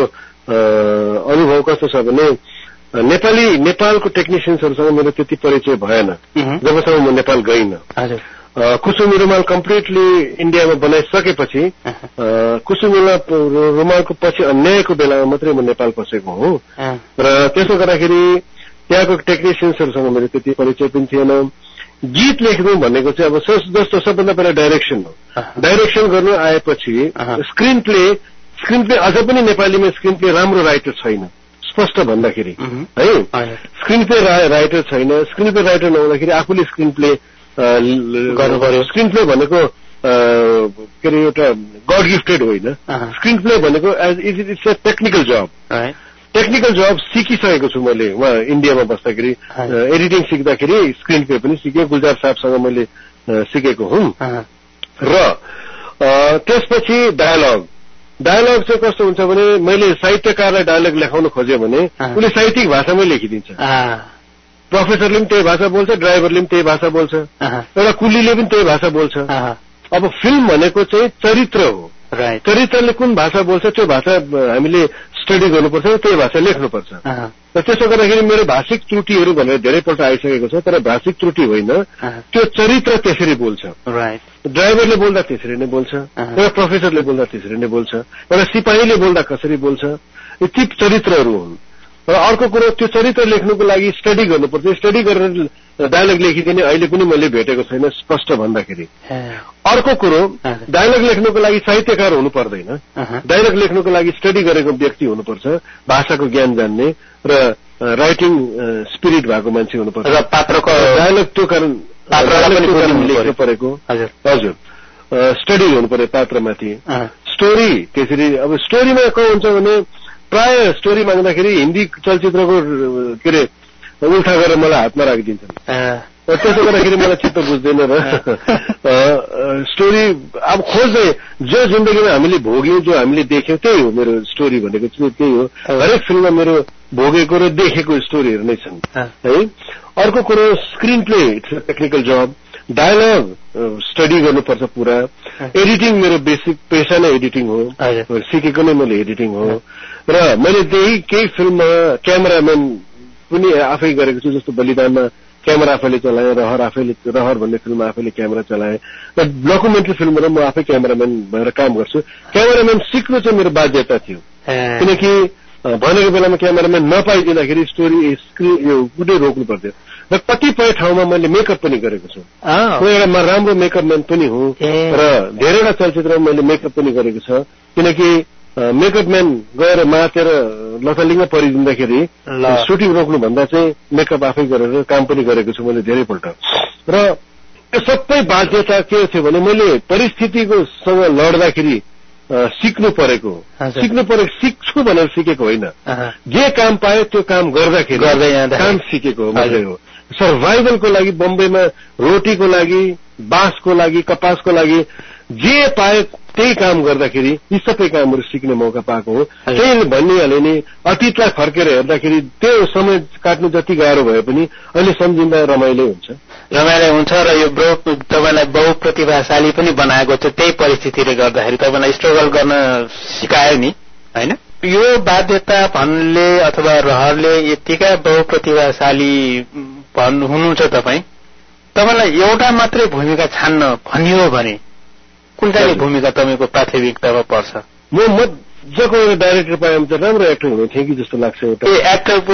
अनुभव कस्तो छ भने नेपाली नेपालको टेक्निसियन्सहरूसँग मेरो त्यति परिचय भएन जबसम्म म नेपाल गइन कुसुमी रुमाल कम्प्लिटली इन्डियामा बनाइसकेपछि कुसुमी रुमालको पछि अन्यायको बेलामा मात्रै म नेपाल पसेको हुँ र त्यसो गर्दाखेरि त्यहाँको टेक्निसियन्सहरूसँग मेरो त्यति परिचय पनि थिएन गीत लेख्नु भनेको चाहिँ अब जस्तो सबभन्दा पहिला डाइरेक्सन हो डाइरेक्सन गर्नु आएपछि स्क्रिन प्ले स्क्रिन प्ले अझ पनि नेपालीमा स्क्रिन प्ले राम्रो राइटर छैन स्पष्ट भन्दाखेरि है स्क्रिन प्ले राइटर छैन स्क्रिन प्ले राइटर नहुँदाखेरि आफूले स्क्रिन प्ले गर्नु पर्यो स्क्रिन प्ले भनेको के अरे एउटा गड गिफ्टेड होइन स्क्रिन प्ले भनेको as is it's a technical job technical job सिकिसकेको छु मैले उहाँ इन्डियामा बस्दाखेरि एडिटिङ सिक्दाखेरि स्क्रिन प्ले पनि सिकेँ गुलजार साहबसँग मैले सिकेको हुँ र त्यसपछि डायलग डायलग चाहिँ कस्तो हुन्छ भने मैले साहित्यकारलाई डायलग लेखाउन खोजेँ भने उसले साहित्यिक भाषामै लेखिदिन्छ प्रोफेसरले पनि त्यही भाषा बोल्छ ड्राइभरले पनि त्यही भाषा बोल्छ एउटा कुलीले पनि त्यही भाषा बोल्छ अब फिल्म भनेको चाहिँ चरित्र हो चरित्रले कुन भाषा बोल्छ त्यो भाषा हामीले स्टडी गर्नुपर्छ त्यही भाषा लेख्नुपर्छ र त्यसो गर्दाखेरि मेरो भाषिक त्रुटिहरू भनेर धेरैपल्ट आइसकेको छ तर भाषिक त्रुटि होइन त्यो चरित्र त्यसरी बोल्छ ड्राइभरले बोल्दा त्यसरी नै बोल्छ एउटा प्रोफेसरले बोल्दा त्यसरी नै बोल्छ एउटा सिपाहीले बोल्दा कसरी बोल्छ यी ती चरित्रहरू हुन् र अर्को कुरो त्यो चरित्र लेख्नुको लागि स्टडी गर्नुपर्छ स्टडी गरेर डायलग लेखिदिने अहिले पनि मैले भेटेको छैन स्पष्ट भन्दाखेरि अर्को कुरो डायलग लेख्नुको लागि साहित्यकार हुनु पर्दैन डायलग लेख्नुको लागि स्टडी गरेको व्यक्ति हुनुपर्छ भाषाको ज्ञान जान्ने र राइटिङ स्पिरिट भएको मान्छे हुनुपर्छ र पात्रको डायलग त्यो कारण लेख्नु परेको हजुर स्टडी हुनु पर्यो पात्रमाथि स्टोरी त्यसरी अब स्टोरीमा के हुन्छ भने प्राय स्टोरी माग्दाखेरि हिन्दी चलचित्रको के अरे उल्टा गरेर मलाई हातमा राखिदिन्छन् त्यसो गर्दाखेरि मलाई चित्त बुझ्दैन र स्टोरी अब खोज्दै जो जिन्दगीमा हामीले भोग्यौं जो हामीले देख्यौं त्यही हो मेरो स्टोरी भनेको चाहिँ त्यही हो हरेक फिल्ममा मेरो भोगेको र देखेको स्टोरीहरू नै छन् है अर्को कुरो screenplay it's a technical job dialogue study गर्नुपर्छ पुरा एडिटिङ मेरो बेसिक पेसा नै एडिटिङ हो सिकेको नै मैले एडिटिङ हो र मैले त्यही केही फिल्ममा क्यामेराम्यान पनि आफै गरेको छु जस्तो बलिदानमा क्यामेरा आफैले चलाएँ रहर आफैले रहर भन्ने फिल्ममा आफैले क्यामेरा चलाएँ र डकुमेन्ट्री फिल्ममा म आफै क्यामेराम्यान भएर काम गर्छु क्यामेराम्यान सिक्नु चाहिँ मेरो बाध्यता थियो किनकि भनेको बेलामा क्यामेराम्यान नपाइदिँदाखेरि स्टोरी स्क्रिन यो कुनै रोक्नु पर्थ्यो र कतिपय ठाउँमा मैले मेकअप पनि गरेको छु म एउटा राम्रो मेकअप म्यान पनि हुँ र धेरैवटा चलचित्रमा मैले मेकअप पनि गरेको छ किनकि मेकअप म्यान गएर मातेर लथालिङ्ग परिदिँदाखेरि सुटिङ रोक्नुभन्दा चाहिँ मेकअप आफै गरेर काम पनि गरेको छु मैले धेरैपल्ट र यो सबै बाध्यता के थियो भने मैले परिस्थितिको सँग लड्दाखेरि सिक्नु परेको सिक्नु परेको सिक्छु भनेर सिकेको होइन जे काम पायो त्यो काम गर्दाखेरि काम सिकेको मात्रै हो सर्भाइभलको लागि बम्बईमा रोटीको लागि बाँसको लागि कपासको लागि जे पायो त्यही काम गर्दाखेरि यी सबै कामहरू सिक्ने मौका पाएको हो त्यही भनिहाले नि अतीतलाई फर्केर हेर्दाखेरि त्यो समय काट्नु जति गाह्रो भए पनि अहिले सम्झिँदा रमाइलो हुन्छ रमाइलो हुन्छ र यो तपाईँलाई बहुप्रतिभाशाली पनि बनाएको छ त्यही परिस्थितिले गर्दाखेरि तपाईँलाई स्ट्रगल गर्न सिकायो नि होइन यो बाध्यता भन्नुले अथवा रहरले यतिका बहुप्रतिभाशाली हुनुहुन्छ तपाईँ तपाईँलाई एउटा मात्रै भूमिका छान्न भनियो भने कुन चाहिँ भूमिका तपाईँको प्राथमिकतामा पर्छ म मजाको एउटा डाइरेक्टर पाएँ भने त राम्रो एक्टर हुने थियो कि जस्तो लाग्छ एउटा ए एक्टर पो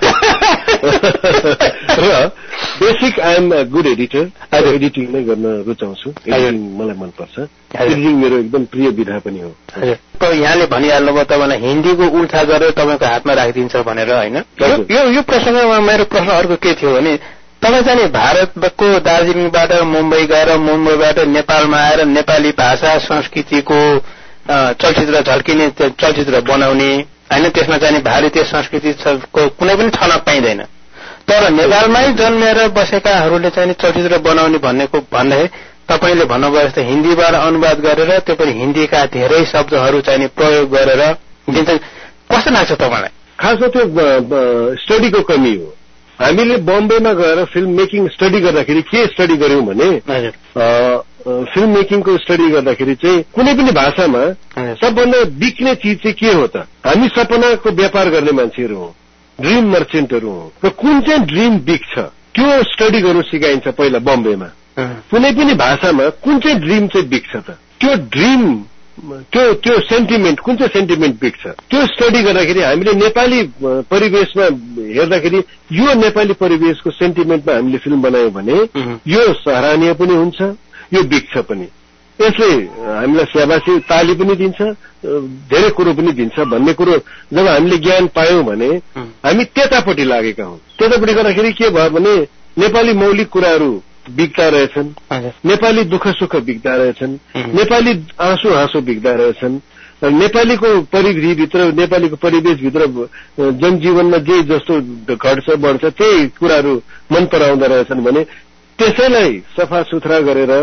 र basic I am good editor आज एडिटिङ नै गर्न रुचाउँछु एडिटिङ मलाई मनपर्छ एडिटिङ मेरो एकदम प्रिय विधा पनि हो यहाँले भनिहाल्नुभयो तपाईँलाई हिन्दीको उल्था गरेर तपाईँको हातमा राखिदिन्छ भनेर होइन यो यो प्रसङ्गमा मेरो प्रश्न अर्को के थियो भने तपाईँ चाहिँ भारतको दार्जिलिङबाट मुम्बई गएर मुम्बईबाट नेपालमा आएर नेपाली भाषा संस्कृतिको चलचित्र झल्किने चलचित्र बनाउने होइन त्यसमा चाहिँ भारतीय संस्कृतिको कुनै पनि छनक पाइँदैन तर नेपालमै जन्मेर बसेकाहरूले चाहिँ चलचित्र बनाउने भन्नेको भन्दाखेरि तपाईँले भन्नुभयो जस्तो हिन्दीबाट अनुवाद गरेर त्यो पनि हिन्दीका धेरै शब्दहरू चाहिँ प्रयोग गरेर दिन्छ कस्तो लाग्छ तपाईँलाई खासमा त्यो स्टडीको कमी हो हामीले बम्बईमा गएर फिल्म मेकिङ स्टडी गर्दाखेरि के स्टडी गर्यौं भने फिल्म मेकिङको स्टडी गर्दाखेरि चाहिँ कुनै पनि भाषामा सबभन्दा बिक्ने चिज चाहिँ के हो त हामी सपनाको व्यापार गर्ने मान्छेहरू हौ ड्रिम मर्चेन्टहरू हौ र कुन चाहिँ ड्रिम बिक्छ त्यो स्टडी गर्नु सिकाइन्छ पहिला बम्बईमा कुनै पनि भाषामा कुन चाहिँ ड्रिम चाहिँ बिक्छ त त्यो ड्रिम त्यो त्यो सेन्टिमेन्ट कुन चाहिँ सेन्टिमेन्ट बिक्छ त्यो स्टडी गर्दाखेरि हामीले नेपाली परिवेशमा हेर्दाखेरि यो नेपाली परिवेशको सेन्टिमेन्टमा हामीले फिल्म बनायौं भने यो सराहनीय पनि हुन्छ यो बिक्छ पनि यसले हामीलाई स्याबासी ताली पनि दिन्छ धेरै कुरो पनि दिन्छ भन्ने कुरो जब हामीले ज्ञान पायौं भने हामी त्यतापट्टि लागेका हौं त्यतापट्टि गर्दाखेरि के भयो भने नेपाली मौलिक कुराहरू बिग्दा रहेछन् नेपाली दुःख सुख बिग्दा रहेछन् नेपाली आँसु हाँसो बिग्दा रहेछन् नेपालीको परिधिभित्र नेपालीको परिवेशभित्र जनजीवनमा जे जस्तो घट्छ बढ्छ त्यही कुराहरू मन पराउँदा रहेछन् भने त्यसैलाई सफा सुथरा गरेर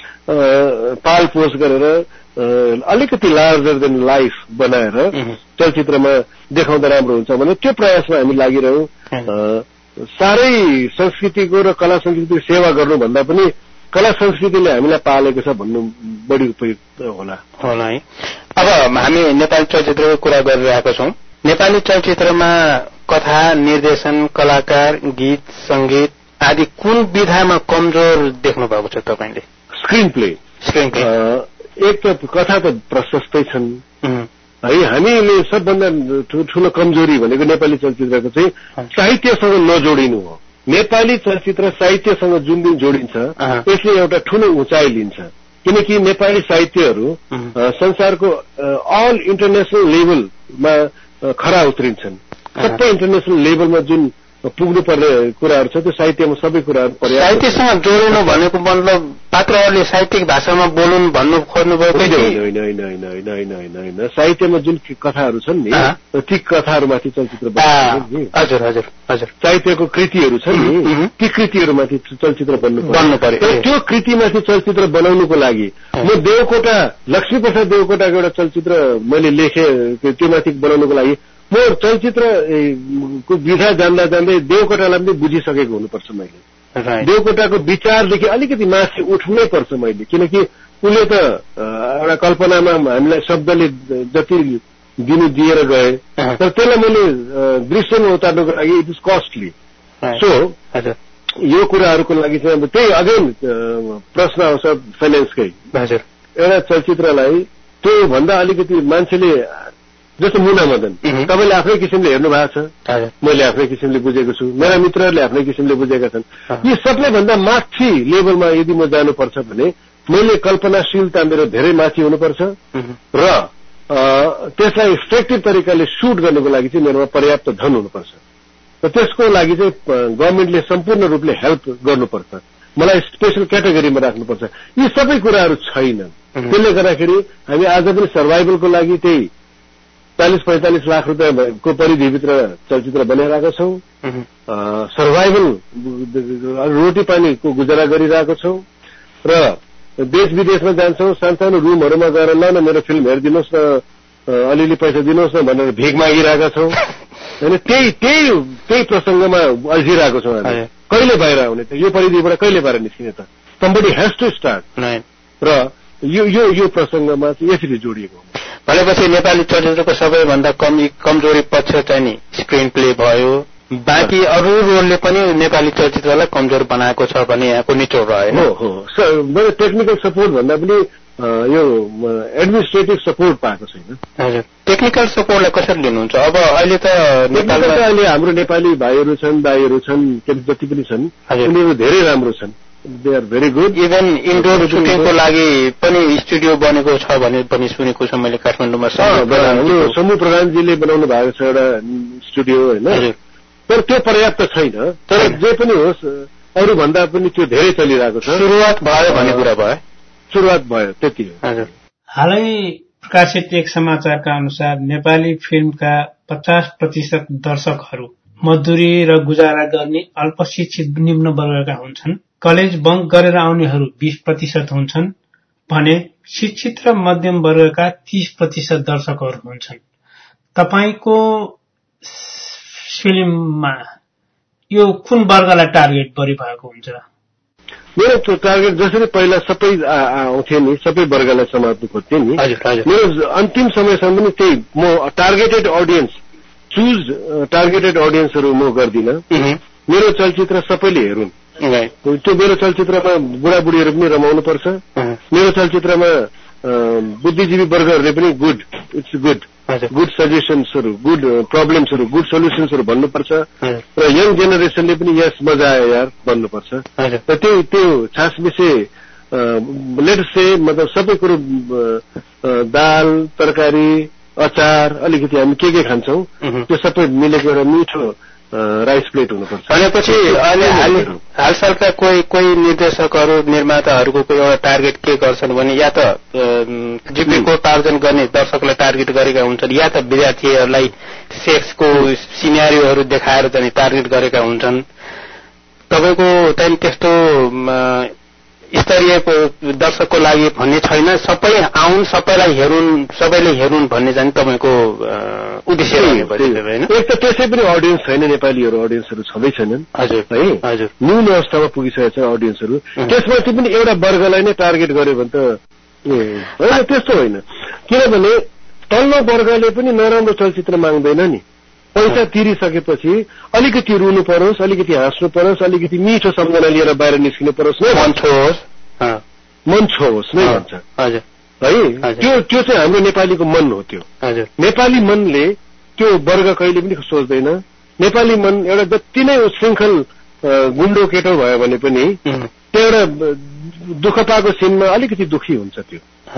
पालपोष गरेर अलिकति लार्जर देन लाइफ बनाएर चलचित्रमा देखाउँदा राम्रो हुन्छ भने त्यो प्रयासमा हामी लागिरहौं सारै संस्कृतिको र कला संस्कृतिको सेवा गर्नुभन्दा पनि कला संस्कृतिले हामीलाई पालेको छ भन्नु बढी उपयुक्त होला होला है अब हामी नेपाली चलचित्रको कुरा गरिरहेका छौं नेपाली चलचित्रमा कथा निर्देशन कलाकार गीत संगीत आदि कुन विधामा कमजोर देख्नु भएको छ तपाईले स्क्रिन प्ले स्क्रिन प्ले एक त कथा त प्रशस्तै छन् है हामीले सबभन्दा ठूलो कमजोरी भनेको नेपाली चलचित्रको चाहिँ साहित्यसँग नजोडिनु हो नेपाली चलचित्र साहित्यसँग जुन दिन जोडिन्छ यसले एउटा ठूलो उचाइ लिन्छ किनकि नेपाली साहित्यहरू संसारको अल इन्टरनेशनल लेभलमा खरा उत्रिन्छन् सबै इन्टरनेशनल लेभलमा जुन पुग्नु पर्ने कुराहरू छ त्यो साहित्यमा सबै कुराहरू पर्याप्त साहित्यसँग जोडिनु भनेको मतलब पात्रहरूले साहित्यिक भाषामा बोलुन् भन्नु खोज्नुभएको होइन होइन होइन होइन होइन होइन होइन होइन साहित्यमा जुन कथाहरू छन् नि ती कथाहरूमाथि चलचित्र बन्नु हजुर हजुर हजुर साहित्यको कृतिहरू छन् नि ती कृतिहरूमाथि चलचित्र बन्नु बन्नु पर्यो त्यो कृतिमाथि चलचित्र बनाउनुको लागि म देवकोटा लक्ष्मीप्रसाद देवकोटाको एउटा चलचित्र मैले लेखेँ त्योमाथि बनाउनुको लागि म चलचित्र को विधा जान्दा जान्दै देवकोटालाई पनि बुझिसकेको हुनुपर्छ मैले देवकोटाको विचारदेखि अलिकति माथि उठ्नै पर्छ मैले किनकि उसले त एउटा कल्पनामा हामीलाई शब्दले जति दिनु दिएर गए तर त्यसलाई मैले दृश्यमा उतार्नुको लागि इट इज कस्टली सो यो कुराहरूको लागि चाहिँ अब त्यही अगेन प्रश्न आउँछ फाइनेन्सकै एउटा चलचित्रलाई त्यो भन्दा अलिकति मान्छेले जस्तो मुना मदन तपाईले आफ्नै किसिमले हेर्नु भएको छ मैले आफ्नै किसिमले बुझेको छु मेरा मित्रहरूले आफ्नै किसिमले बुझेका छन् यी सबैभन्दा माथि लेभलमा यदि म जानुपर्छ भने मैले कल्पनाशीलता मेरो धेरै माथि हुनुपर्छ र त्यसलाई इफेक्टिभ तरिकाले सुट गर्नको लागि चाहिँ मेरोमा पर्याप्त धन हुनुपर्छ र त्यसको लागि चाहिँ गभर्मेन्टले सम्पूर्ण रूपले हेल्प गर्नुपर्छ मलाई स्पेशल क्याटेगोरीमा राख्नुपर्छ यी सबै कुराहरू छैनन् त्यसले गर्दाखेरि हामी आज पनि सर्भाइभलको लागि त्यही चालिस पैंतालिस लाख रुपियाँको परिधिभित्र चलचित्र बनाइरहेका छौं। सर्भाइभल रोटी पानीको गुजारा गरिरहेको छौं र देश विदेशमा जान्छौं, सानसानो रुमहरूमा गएर ल न मेरो फिल्म हेरिदिनुहोस् न, अलिअलि पैसा दिनुहोस् न भनेर भिख मागिरहेका छौं होइन। त्यही त्यही त्यही प्रसंगमा अल्झिरहेको छौं हामी। कहिले बाहिर आउने त? यो परिधिबाट कहिले बाहिर निस्किने त? Somebody has to start. र यो यो यो प्रसंगमा चाहिँ यसरी जोडिएको हो। भनेपछि नेपाली चलचित्रको सबैभन्दा कमी कमजोरी पक्ष चाहिँ नि स्क्रिन प्ले भयो, बाँकी अरू रोलले पनि नेपाली चलचित्रलाई कमजोर बनाएको छ भने यहाँको निचोड रह्यो। हो हो मैले टेक्निकल सपोर्ट भन्दा पनि यो एडमिनिस्ट्रेटिभ सपोर्ट पाएको छैन। हजुर, टेक्निकल सपोर्टलाई कसरी लिनुहुन्छ? अब अहिले त नेपालमा अहिले हाम्रो नेपाली भाइहरू छन्, दाइहरू छन्, जति पनि छन्, उनीहरू धेरै राम्रो छन्। They are very good. Even indoor सुटिङको लागि पनि स्टुडियो बनेको छ भने पनि सुनेको छ मैले काठमाडौँमा। हाम्रो समूह प्रधानजीले बनाउनु भएको छ एउटा स्टुडियो होइन, तर त्यो पर्याप्त छैन। तर जे पनि होस् अरूभन्दा पनि त्यो धेरै चलिरहेको छ। सुरुवात भयो भन्ने कुरा भयो, सुरुवात भयो त्यति हो। हालै प्रकाशित एक समाचारका अनुसार नेपाली फिल्मका पचास प्रतिशत दर्शकहरू मजदुरी र गुजारा गर्ने अल्पशिक्षित निम्न वर्गका हुन्छन्। कलेज बङ्क गरेर आउनेहरू बीस प्रतिशत हुन्छन् भने शिक्षित र मध्यम वर्गका तीस प्रतिशत दर्शकहरू हुन्छन्। तपाईको फिल्ममा यो कुन वर्गलाई टार्गेट गरी भएको हुन्छ? मेरो त्यो टार्गेट जसरी पहिला सबै आउँथे नि, सबै वर्गलाई समात्नु खोज्थे नि, मेरो अन्तिम समयसम्म पनि त्यही म टार्गेटेड अडियन्स चुज टार्गेटेड अडियन्सहरू म गर्दिनँ। मेरो चलचित्र सबैले हेरुन्। त्यो मेरो चलचित्रमा बुढाबुढीहरू पनि रमाउनु पर्छ। मेरो चलचित्रमा बुद्धिजीवी वर्गहरूले पनि गुड इट्स गुड गुड सजेसन्सहरू, गुड प्रब्लम्सहरू, गुड सोल्युसन्सहरू भन्नुपर्छ र यङ जेनेरेसनले पनि यस मजा आयो यार भन्नुपर्छ। र त्यो त्यो खास विषय लेट्स से मतलब सबै कुरो दाल तरकारी अचार अलिकति हामी के के खान्छौं त्यो सबै मिलेको एउटा मिठो राइस प्लेट हुनुपर्छ। भनेपछि अहिले हालसालका कोही कोही निर्देशकहरू निर्माताहरूको कोही एउटा टार्गेट के गर्छन् भने या त जीविको टार्जन गर्ने दर्शकलाई टार्गेट गरेका हुन्छन् या त विद्यार्थीहरूलाई सेक्सको सिनेरियोहरू देखाएर चाहिँ टार्गेट गरेका हुन्छन्। तपाईको चाहिँ त्यस्तो स्तरीय दर्शकको लागि भन्ने छैन, सबै आउन् सबैलाई हेरुन् सबैले हेरुन् भन्ने चाहिँ तपाईको उद्देश्य रहने होइन? एक त त्यसै पनि अडियन्स छैन, नेपालीहरू अडियन्सहरू छँदै छैनन्। हजुर है हजुर, न्यून अवस्थामा पुगिसकेको छ अडियन्सहरू। त्यसमाथि पनि एउटा वर्गलाई नै टार्गेट गर्यो भने त होइन, त्यस्तो होइन। किनभने तल्लो वर्गले पनि नराम्रो चलचित्र माग्दैन नि। पैसा तिरिसकेपछि अलिकति रुनु परोस्, अलिकति हाँस्नु परोस्, अलिकति मिठो सम्झना लिएर बाहिर निस्किनु परोस्, मन छोस् मन छोस् नै भन्छ है। त्यो त्यो चाहिँ हाम्रो नेपालीको मन हो। त्यो नेपाली मनले त्यो वर्ग कहिले पनि सोच्दैन। नेपाली मन एउटा जति नै उच्छृङ्खल गुण्डो केटो भयो भने पनि त्यो एउटा दुःख पाएको सिनमा अलिकति दुखी हुन्छ त्यो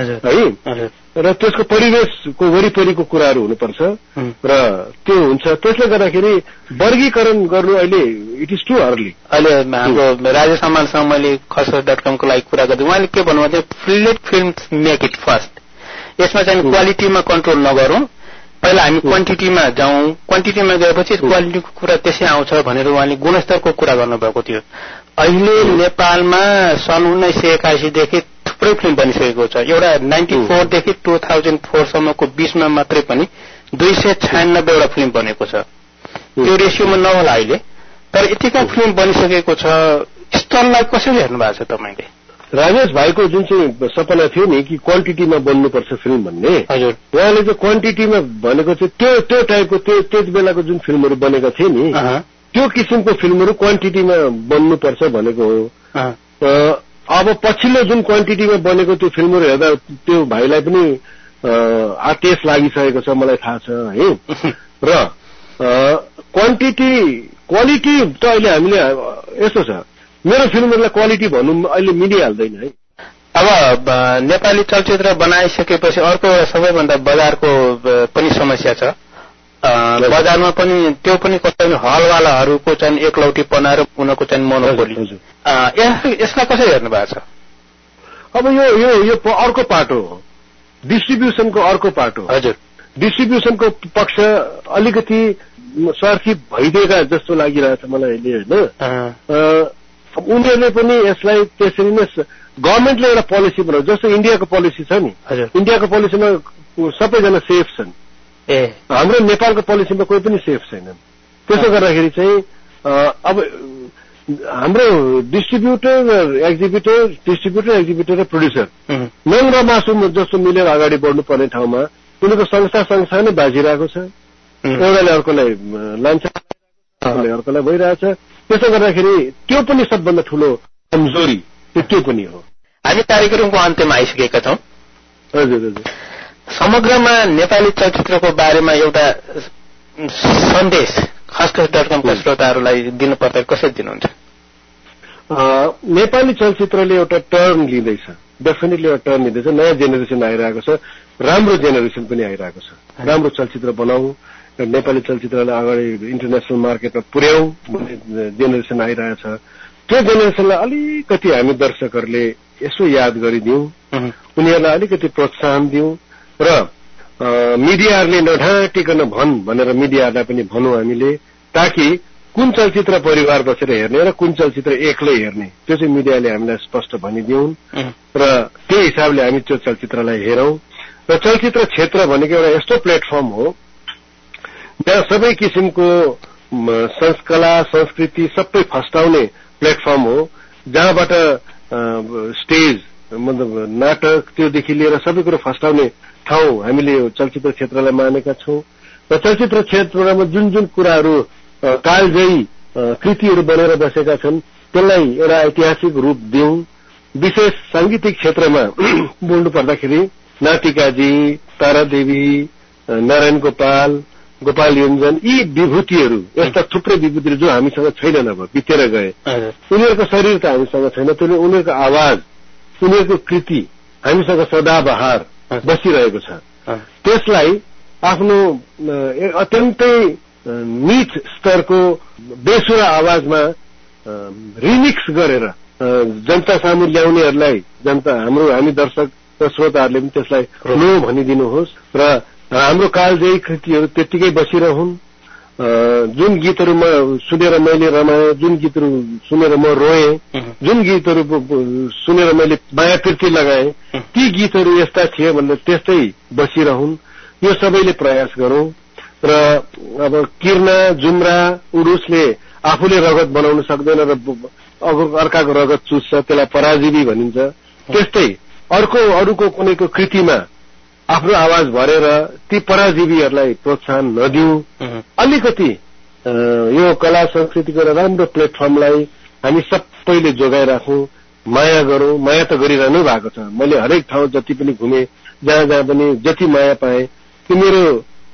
है। र त्यसको परिवेशको वरिपरिको कुराहरू हुनुपर्छ र त्यो हुन्छ। त्यसले गर्दाखेरि वर्गीकरण गर्नु अहिले इट इज टु अर्ली। अहिले हाम्रो राजेश सम्मानसँग मैले खसर डट कमको लागि कुरा गर्दै उहाँले के भन्नुभयो, let film make it first. यसमा चाहिँ क्वालिटीमा कन्ट्रोल नगरौं, पहिला हामी क्वान्टिटीमा जाउँ, क्वान्टिटीमा गएपछि क्वालिटीको कुरा त्यसै आउँछ भनेर उहाँले गुणस्तरको कुरा गर्नुभएको थियो। अहिले नेपालमा सन् उन्नाइस सय एकासीदेखि थुप्रै फिल्म बनिसकेको छ। एउटा नाइन्टी फोरदेखि टू थाउजन्ड फोरसम्मको बीचमा मात्रै पनि दुई सय छयानब्बेवटा फिल्म बनेको छ। त्यो रेसियोमा नहोला अहिले, तर यतिका फिल्म बनिसकेको छ। स्तरलाई कसरी हेर्नु भएको छ तपाईँले? राजेश भाइको जुन चाहिँ सपना थियो नि कि क्वान्टिटीमा बन्नुपर्छ फिल्म भन्ने, हजुर उहाँले चाहिँ क्वान्टिटीमा भनेको चाहिँ त्यो त्यो टाइपको त्यो त्यस बेलाको जुन फिल्महरू बनेका थिए नि त्यो किसिमको फिल्महरू क्वान्टिटीमा बन्नुपर्छ भनेको हो। अब पछिल्लो जुन क्वान्टिटीमा बनेको त्यो फिल्महरू हेर्दा त्यो भाइलाई पनि आटेस लागिसकेको छ, मलाई थाहा छ है। र क्वान्टिटी क्वालिटी त अहिले हामीले यस्तो छ, मेरो फिल्महरूलाई क्वालिटी भन्नु अहिले मिलिहाल्दैन है। अब नेपाली चलचित्र बनाइसकेपछि अर्को सबैभन्दा बजारको पनि समस्या छ। बजारमा पनि त्यो पनि कसै हलवालाहरूको चाहिँ एकलौटी बनाएर उनीहरूको चाहिँ मोनोपोली। यसलाई कसरी हेर्नु भएको छ? अब यो यो यो अर्को पाटो हो, डिस्ट्रिब्युसनको अर्को पाटो। हजुर, डिस्ट्रिब्युसनको पक्ष अलिकति स्वार्थी भइदिएका जस्तो लागिरहेछ मलाई अहिले होइन। उनीहरूले पनि यसलाई त्यसरी नै गभर्मेन्टले एउटा पोलिसी बनाउँछ, जस्तो इन्डियाको पोलिसी छ नि, इन्डियाको पोलिसीमा सबैजना सेफ छन्, हाम्रो नेपालको पोलिसीमा कोही पनि सेफ छैनन्। त्यसो गर्दाखेरि चाहिँ अब हाम्रो डिस्ट्रिब्युटर एक्जिबिटर डिस्ट्रिब्युटर एक्जिबिटर र प्रोड्युसर नङ र मासु जस्तो मिलेर अगाडि बढ्नुपर्ने ठाउँमा उनीहरूको संस्था संस्था नै बाजिरहेको छ, एउटाले अर्कोलाई लान्छ, अर्कोलाई भइरहेछ। त्यसो गर्दाखेरि त्यो पनि सबभन्दा ठूलो कमजोरी त्यो पनि हो। हामी कार्यक्रमको अन्त्यमा आइसकेका छौँ। हजुर हजुर, समग्रमा नेपाली चलचित्रको बारेमा एउटा सन्देश खसखस डट कमका श्रोताहरूलाई दिनुपर्दा कसरी दिनुहुन्छ? नेपाली चलचित्रले एउटा टर्न लिँदैछ, डेफिनेटली एउटा टर्न लिँदैछ। नयाँ जेनेरेसन आइरहेको छ, राम्रो जेनेरेसन पनि आइरहेको छ। राम्रो चलचित्र बनाऊ, नेपाली चलचित्रलाई अगाडि इन्टरनेसनल मार्केटमा पुर्याउँ भन्ने जेनेरेसन आइरहेछ। त्यो जेनेरेसनलाई अलिकति हामी दर्शकहरूले यसो याद गरिदिउँ, उनीहरूलाई अलिकति प्रोत्साहन दिउँ र मिडियाहरूले नढाँटिकन भन् भनेर मिडियाहरूलाई पनि भनौँ हामीले, ताकि कुन चलचित्र परिवार बसेर हेर्ने र कुन चलचित्र एक्लै हेर्ने त्यो चाहिँ मिडियाले हामीलाई स्पष्ट भनिदिउन् र त्यही हिसाबले हामी त्यो चलचित्रलाई हेरौँ। र चलचित्र क्षेत्र भनेको एउटा यस्तो प्लेटफर्म हो जहाँ सबै किसिमको संस्कला संस्कृति सबै फस्टाउने प्लेटफर्म हो, जहाँबाट स्टेज मतलब नाटक त्योदेखि लिएर सबै कुरो फस्टाउने ठाउँ हामीले चलचित्र क्षेत्रलाई मानेका छौँ। र चलचित्र क्षेत्रमा जुन जुन कुराहरू कालजयी कृतिहरू बनेर बसेका छन् त्यसलाई एउटा ऐतिहासिक रूप दिउँ। विशेष सांगीतिक क्षेत्रमा बोल्नु पर्दाखेरि नाटिकाजी, तारादेवी, नारायण गोपाल, गोपाल योन्जन, यी विभूतिहरू, यस्ता थुप्रै विभूतिहरू जो हामीसँग छैनन्, अब बितेर गए, उनीहरूको शरीर त हामीसँग छैन, त्यो उनीहरूको आवाज, उनीहरूको कृति हामीसँग सदाबहार बसिरहेको छ। त्यसलाई आफ्नो अत्यन्तै नीच स्तरको बेसुरा आवाजमा रिमिक्स गरेर जनता सामु ल्याउनेहरूलाई, जनता हाम्रो हामी दर्शक र श्रोताहरूले पनि त्यसलाई नो भनिदिनुहोस् र हाम्रो कालजयी कृतिहरू त्यत्तिकै बसिरहन्। जुन गीतहरू म सुनेर मैले रमाएँ, जुन गीतहरू सुनेर म रोएँ, जुन गीतहरू सुनेर मैले माया प्रीति लगाएँ, ती गीतहरू यस्ता थिए भनेर त्यस्तै बसिरहन्। यो सबैले प्रयास गरौँ। र अब किर्ना जुम्रा उडुसले आफूले रगत बनाउन सक्दैन र अर्काको रगत चुस्छ, त्यसलाई पराजीवी भनिन्छ। त्यस्तै अर्को अरूको कुनैको कृतिमा आफ्नो आवाज भरेर ती पराजीवीहरूलाई प्रोत्साहन नदिउँ। अलिकति यो कला संस्कृतिको राम्रो प्लेटफर्मलाई हामी सबैले जोगाइराखौँ, माया गरौँ। माया त गरिरहनु भएको छ, मैले हरेक ठाउँ जति पनि घुमेँ, जहाँ जहाँ पनि जति माया पाएँ त्यो मेरो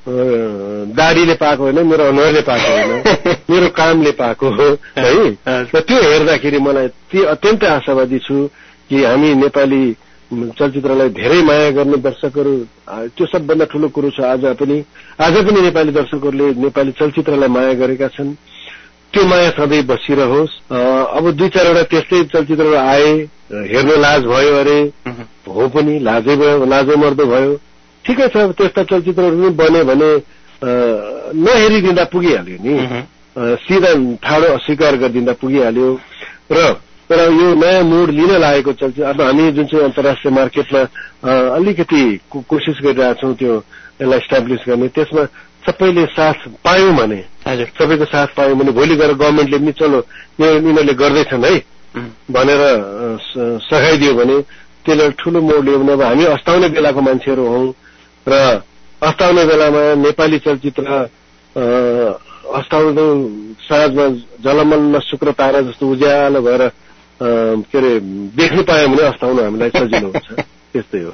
दाढीले पाएको होइन, मेरो अनुहारले पाएको होइन, मेरो कामले पाएको हो है। र त्यो हेर्दाखेरि मलाई त्यो अत्यन्तै आशावादी छु कि हामी नेपाली चलचित्रलाई धेरै माया गर्ने दर्शकहरू, त्यो सबभन्दा ठूलो कुरो छ। आज पनि आज पनि नेपाली दर्शकहरूले नेपाली चलचित्रलाई माया गरेका छन्, त्यो माया सधैँ बसिरहोस्। अब दुई चारवटा त्यस्तै चलचित्रहरू आए, हेर्न लाज भयो अरे, हो पनि लाजै भयो, लाजो मर्दो भयो, ठिकै छ। त्यस्ता चलचित्रहरू पनि बने भने नहेरिदिँदा पुगिहाल्यो नि, सिधा ठाडो अस्वीकार गरिदिँदा पुगिहाल्यो। र तर यो नयाँ मोड लिन लागेको चलचित्र अब हामी जुन चाहिँ अन्तर्राष्ट्रिय मार्केटमा अलिकति कोसिस गरिरहेछौँ त्यो यसलाई इस्टाब्लिस गर्ने, त्यसमा सबैले साथ पायौँ भने, सबैको साथ पायौँ भने भोलि गएर गभर्मेन्टले पनि चलो यिनीहरूले गर्दैछन् है भनेर सघाइदियो भने त्यसले ठूलो मोड लियो भने अब हामी अस्ताउने बेलाको मान्छेहरू हौँ। र अस्ताउने बेलामा नेपाली चलचित्र अस्ताउँदो साँझमा झलमल्ल शुक्र तारा जस्तो उज्यालो भएर के अरे देख्नु पायो भने अस्ताउनु हामीलाई सजिलो हुन्छ। त्यस्तै हो।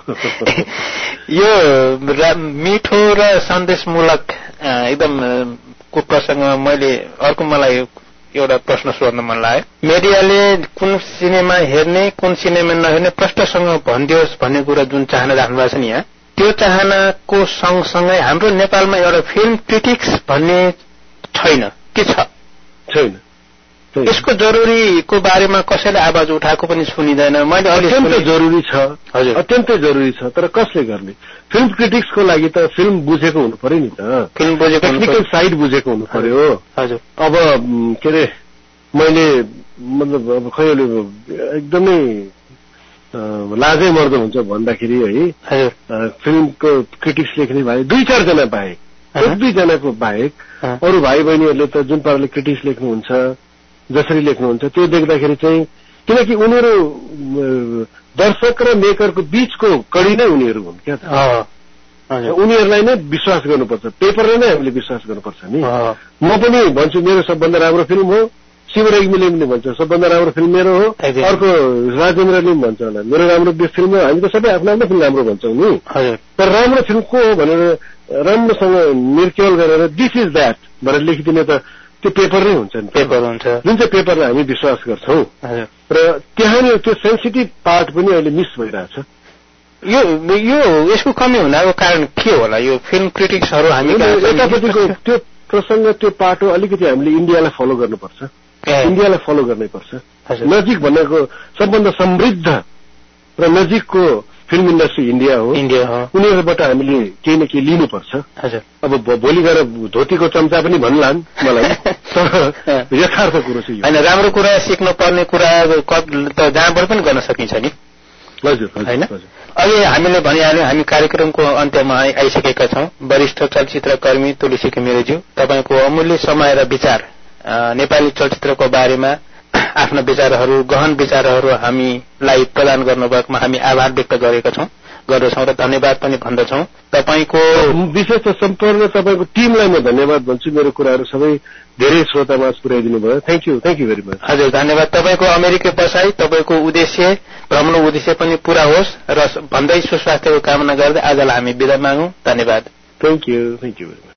यो मिठो र सन्देशमूलक एकदम को प्रसङ्गमा मैले अर्को मलाई एउटा प्रश्न सोध्न मन लाग्यो। मिडियाले कुन सिनेमा हेर्ने कुन सिनेमा नहेर्ने प्रष्टसँग भनिदियोस् भन्ने कुरा जुन चाहना राख्नु भएको छ नि यहाँ, त्यो चाहनाको सँगसँगै हाम्रो नेपालमा एउटा फिल्म क्रिटिक्स भन्ने छैन के छ? छैन, यसको जरुरीको बारेमा कसैले आवाज उठाएको पनि सुनिँदैन। मैले अत्यन्तै जरुरी छ, हजुर अत्यन्तै जरुरी छ, तर कसले गर्ने? फिल्म क्रिटिक्सको लागि त फिल्म बुझेको हुनु पर्यो नि त, फिल्म बुझेको टेक्निकल साइड बुझेको हुनु पर्यो। हजुर अब के अरे मैले मतलब अब खै एकदमै लाजै मर्दो हुन्छ भन्दाखेरि है, फिल्मको क्रिटिक्स लेख्ने भाइ दुई चारजना बाहेक, एक दुईजनाको बाहेक अरू भाइ बहिनीहरूले त जुन पाराले क्रिटिक्स लेख्नुहुन्छ, जसरी लेख्नुहुन्छ त्यो देख्दाखेरि चाहिँ, किनकि उनीहरू दर्शक र मेकरको बीचको कडी नै उनीहरू हुन् क्या त, उनीहरूलाई नै विश्वास गर्नुपर्छ, पेपरलाई नै हामीले विश्वास गर्नुपर्छ नि। म पनि भन्छु मेरो सबभन्दा राम्रो फिल्म हो, शिवरेग्मीले पनि भन्छ सबभन्दा राम्रो फिल्म मेरो हो, अर्को राजेन्द्रले पनि भन्छ होला मेरो राम्रो फिल्म हो। हामी त सबै आफ्नो आफ्नो फिल्म राम्रो भन्छौँ नि, तर राम्रो फिल्म को हो भनेर राम्रोसँग निर्केल गरेर दिस इज द्याट भनेर लेखिदिने त त्यो पेपर नै हुन्छ नि, पेपर हुन्छ, जुन चाहिँ पेपरलाई हामी विश्वास गर्छौँ। र त्यहाँनिर त्यो सेन्सिटिभ पार्ट पनि अहिले मिस भइरहेछ। यो यो यसको कमी हुनको कारण के होला? यो फिल्म क्रिटिक्सहरू हामी यतापट्टिको त्यो प्रसङ्ग त्यो पाटो अलिकति हामीले इन्डियालाई फलो गर्नुपर्छ, इन्डियालाई फलो गर्नै पर्छ। नजिक भनेको सबभन्दा समृद्ध र नजिकको फिल्म इन्डस्ट्री इन्डिया हो, इन्डिया हो, उनीहरूबाट हामीले केही न केही लिनुपर्छ। अब भोलि गएर धोतीको चम्चा पनि भन्लान् मलाई, तर यथार्थ कुरो चाहिँ होइन, राम्रो कुरा सिक्नु पर्ने कुरा त जहाँबाट पनि गर्न सकिन्छ नि। हजुर होइन, अहिले हामीले भनिहाल्यौँ हामी कार्यक्रमको अन्त्यमा आइसकेका छौँ। वरिष्ठ चलचित्रकर्मी तुलसी घिमिरेज्यू, तपाईँको अमूल्य समय र विचार नेपाली चलचित्रको बारेमा आफ्ना विचारहरू, गहन विचारहरू हामीलाई प्रदान गर्नुभएकोमा हामी आभार व्यक्त गरेका छौँ गर्दछौँ र धन्यवाद पनि भन्दछौँ। तपाईँको विशेष त सम्पूर्ण तपाईँको टिमलाई म धन्यवाद भन्छु, मेरो कुराहरू सबै धेरै श्रोतामाझ पुर्याइदिनु भयो। Thank you, thank you very much. हजुर धन्यवाद। तपाईँको अमेरिका बसाई, तपाईँको उद्देश्य भ्रमण उद्देश्य पनि पूरा होस् र भन्दै सुस्वास्थ्यको कामना गर्दै आजलाई हामी बिदा मागौँ। धन्यवाद। Thank you, thank you very much.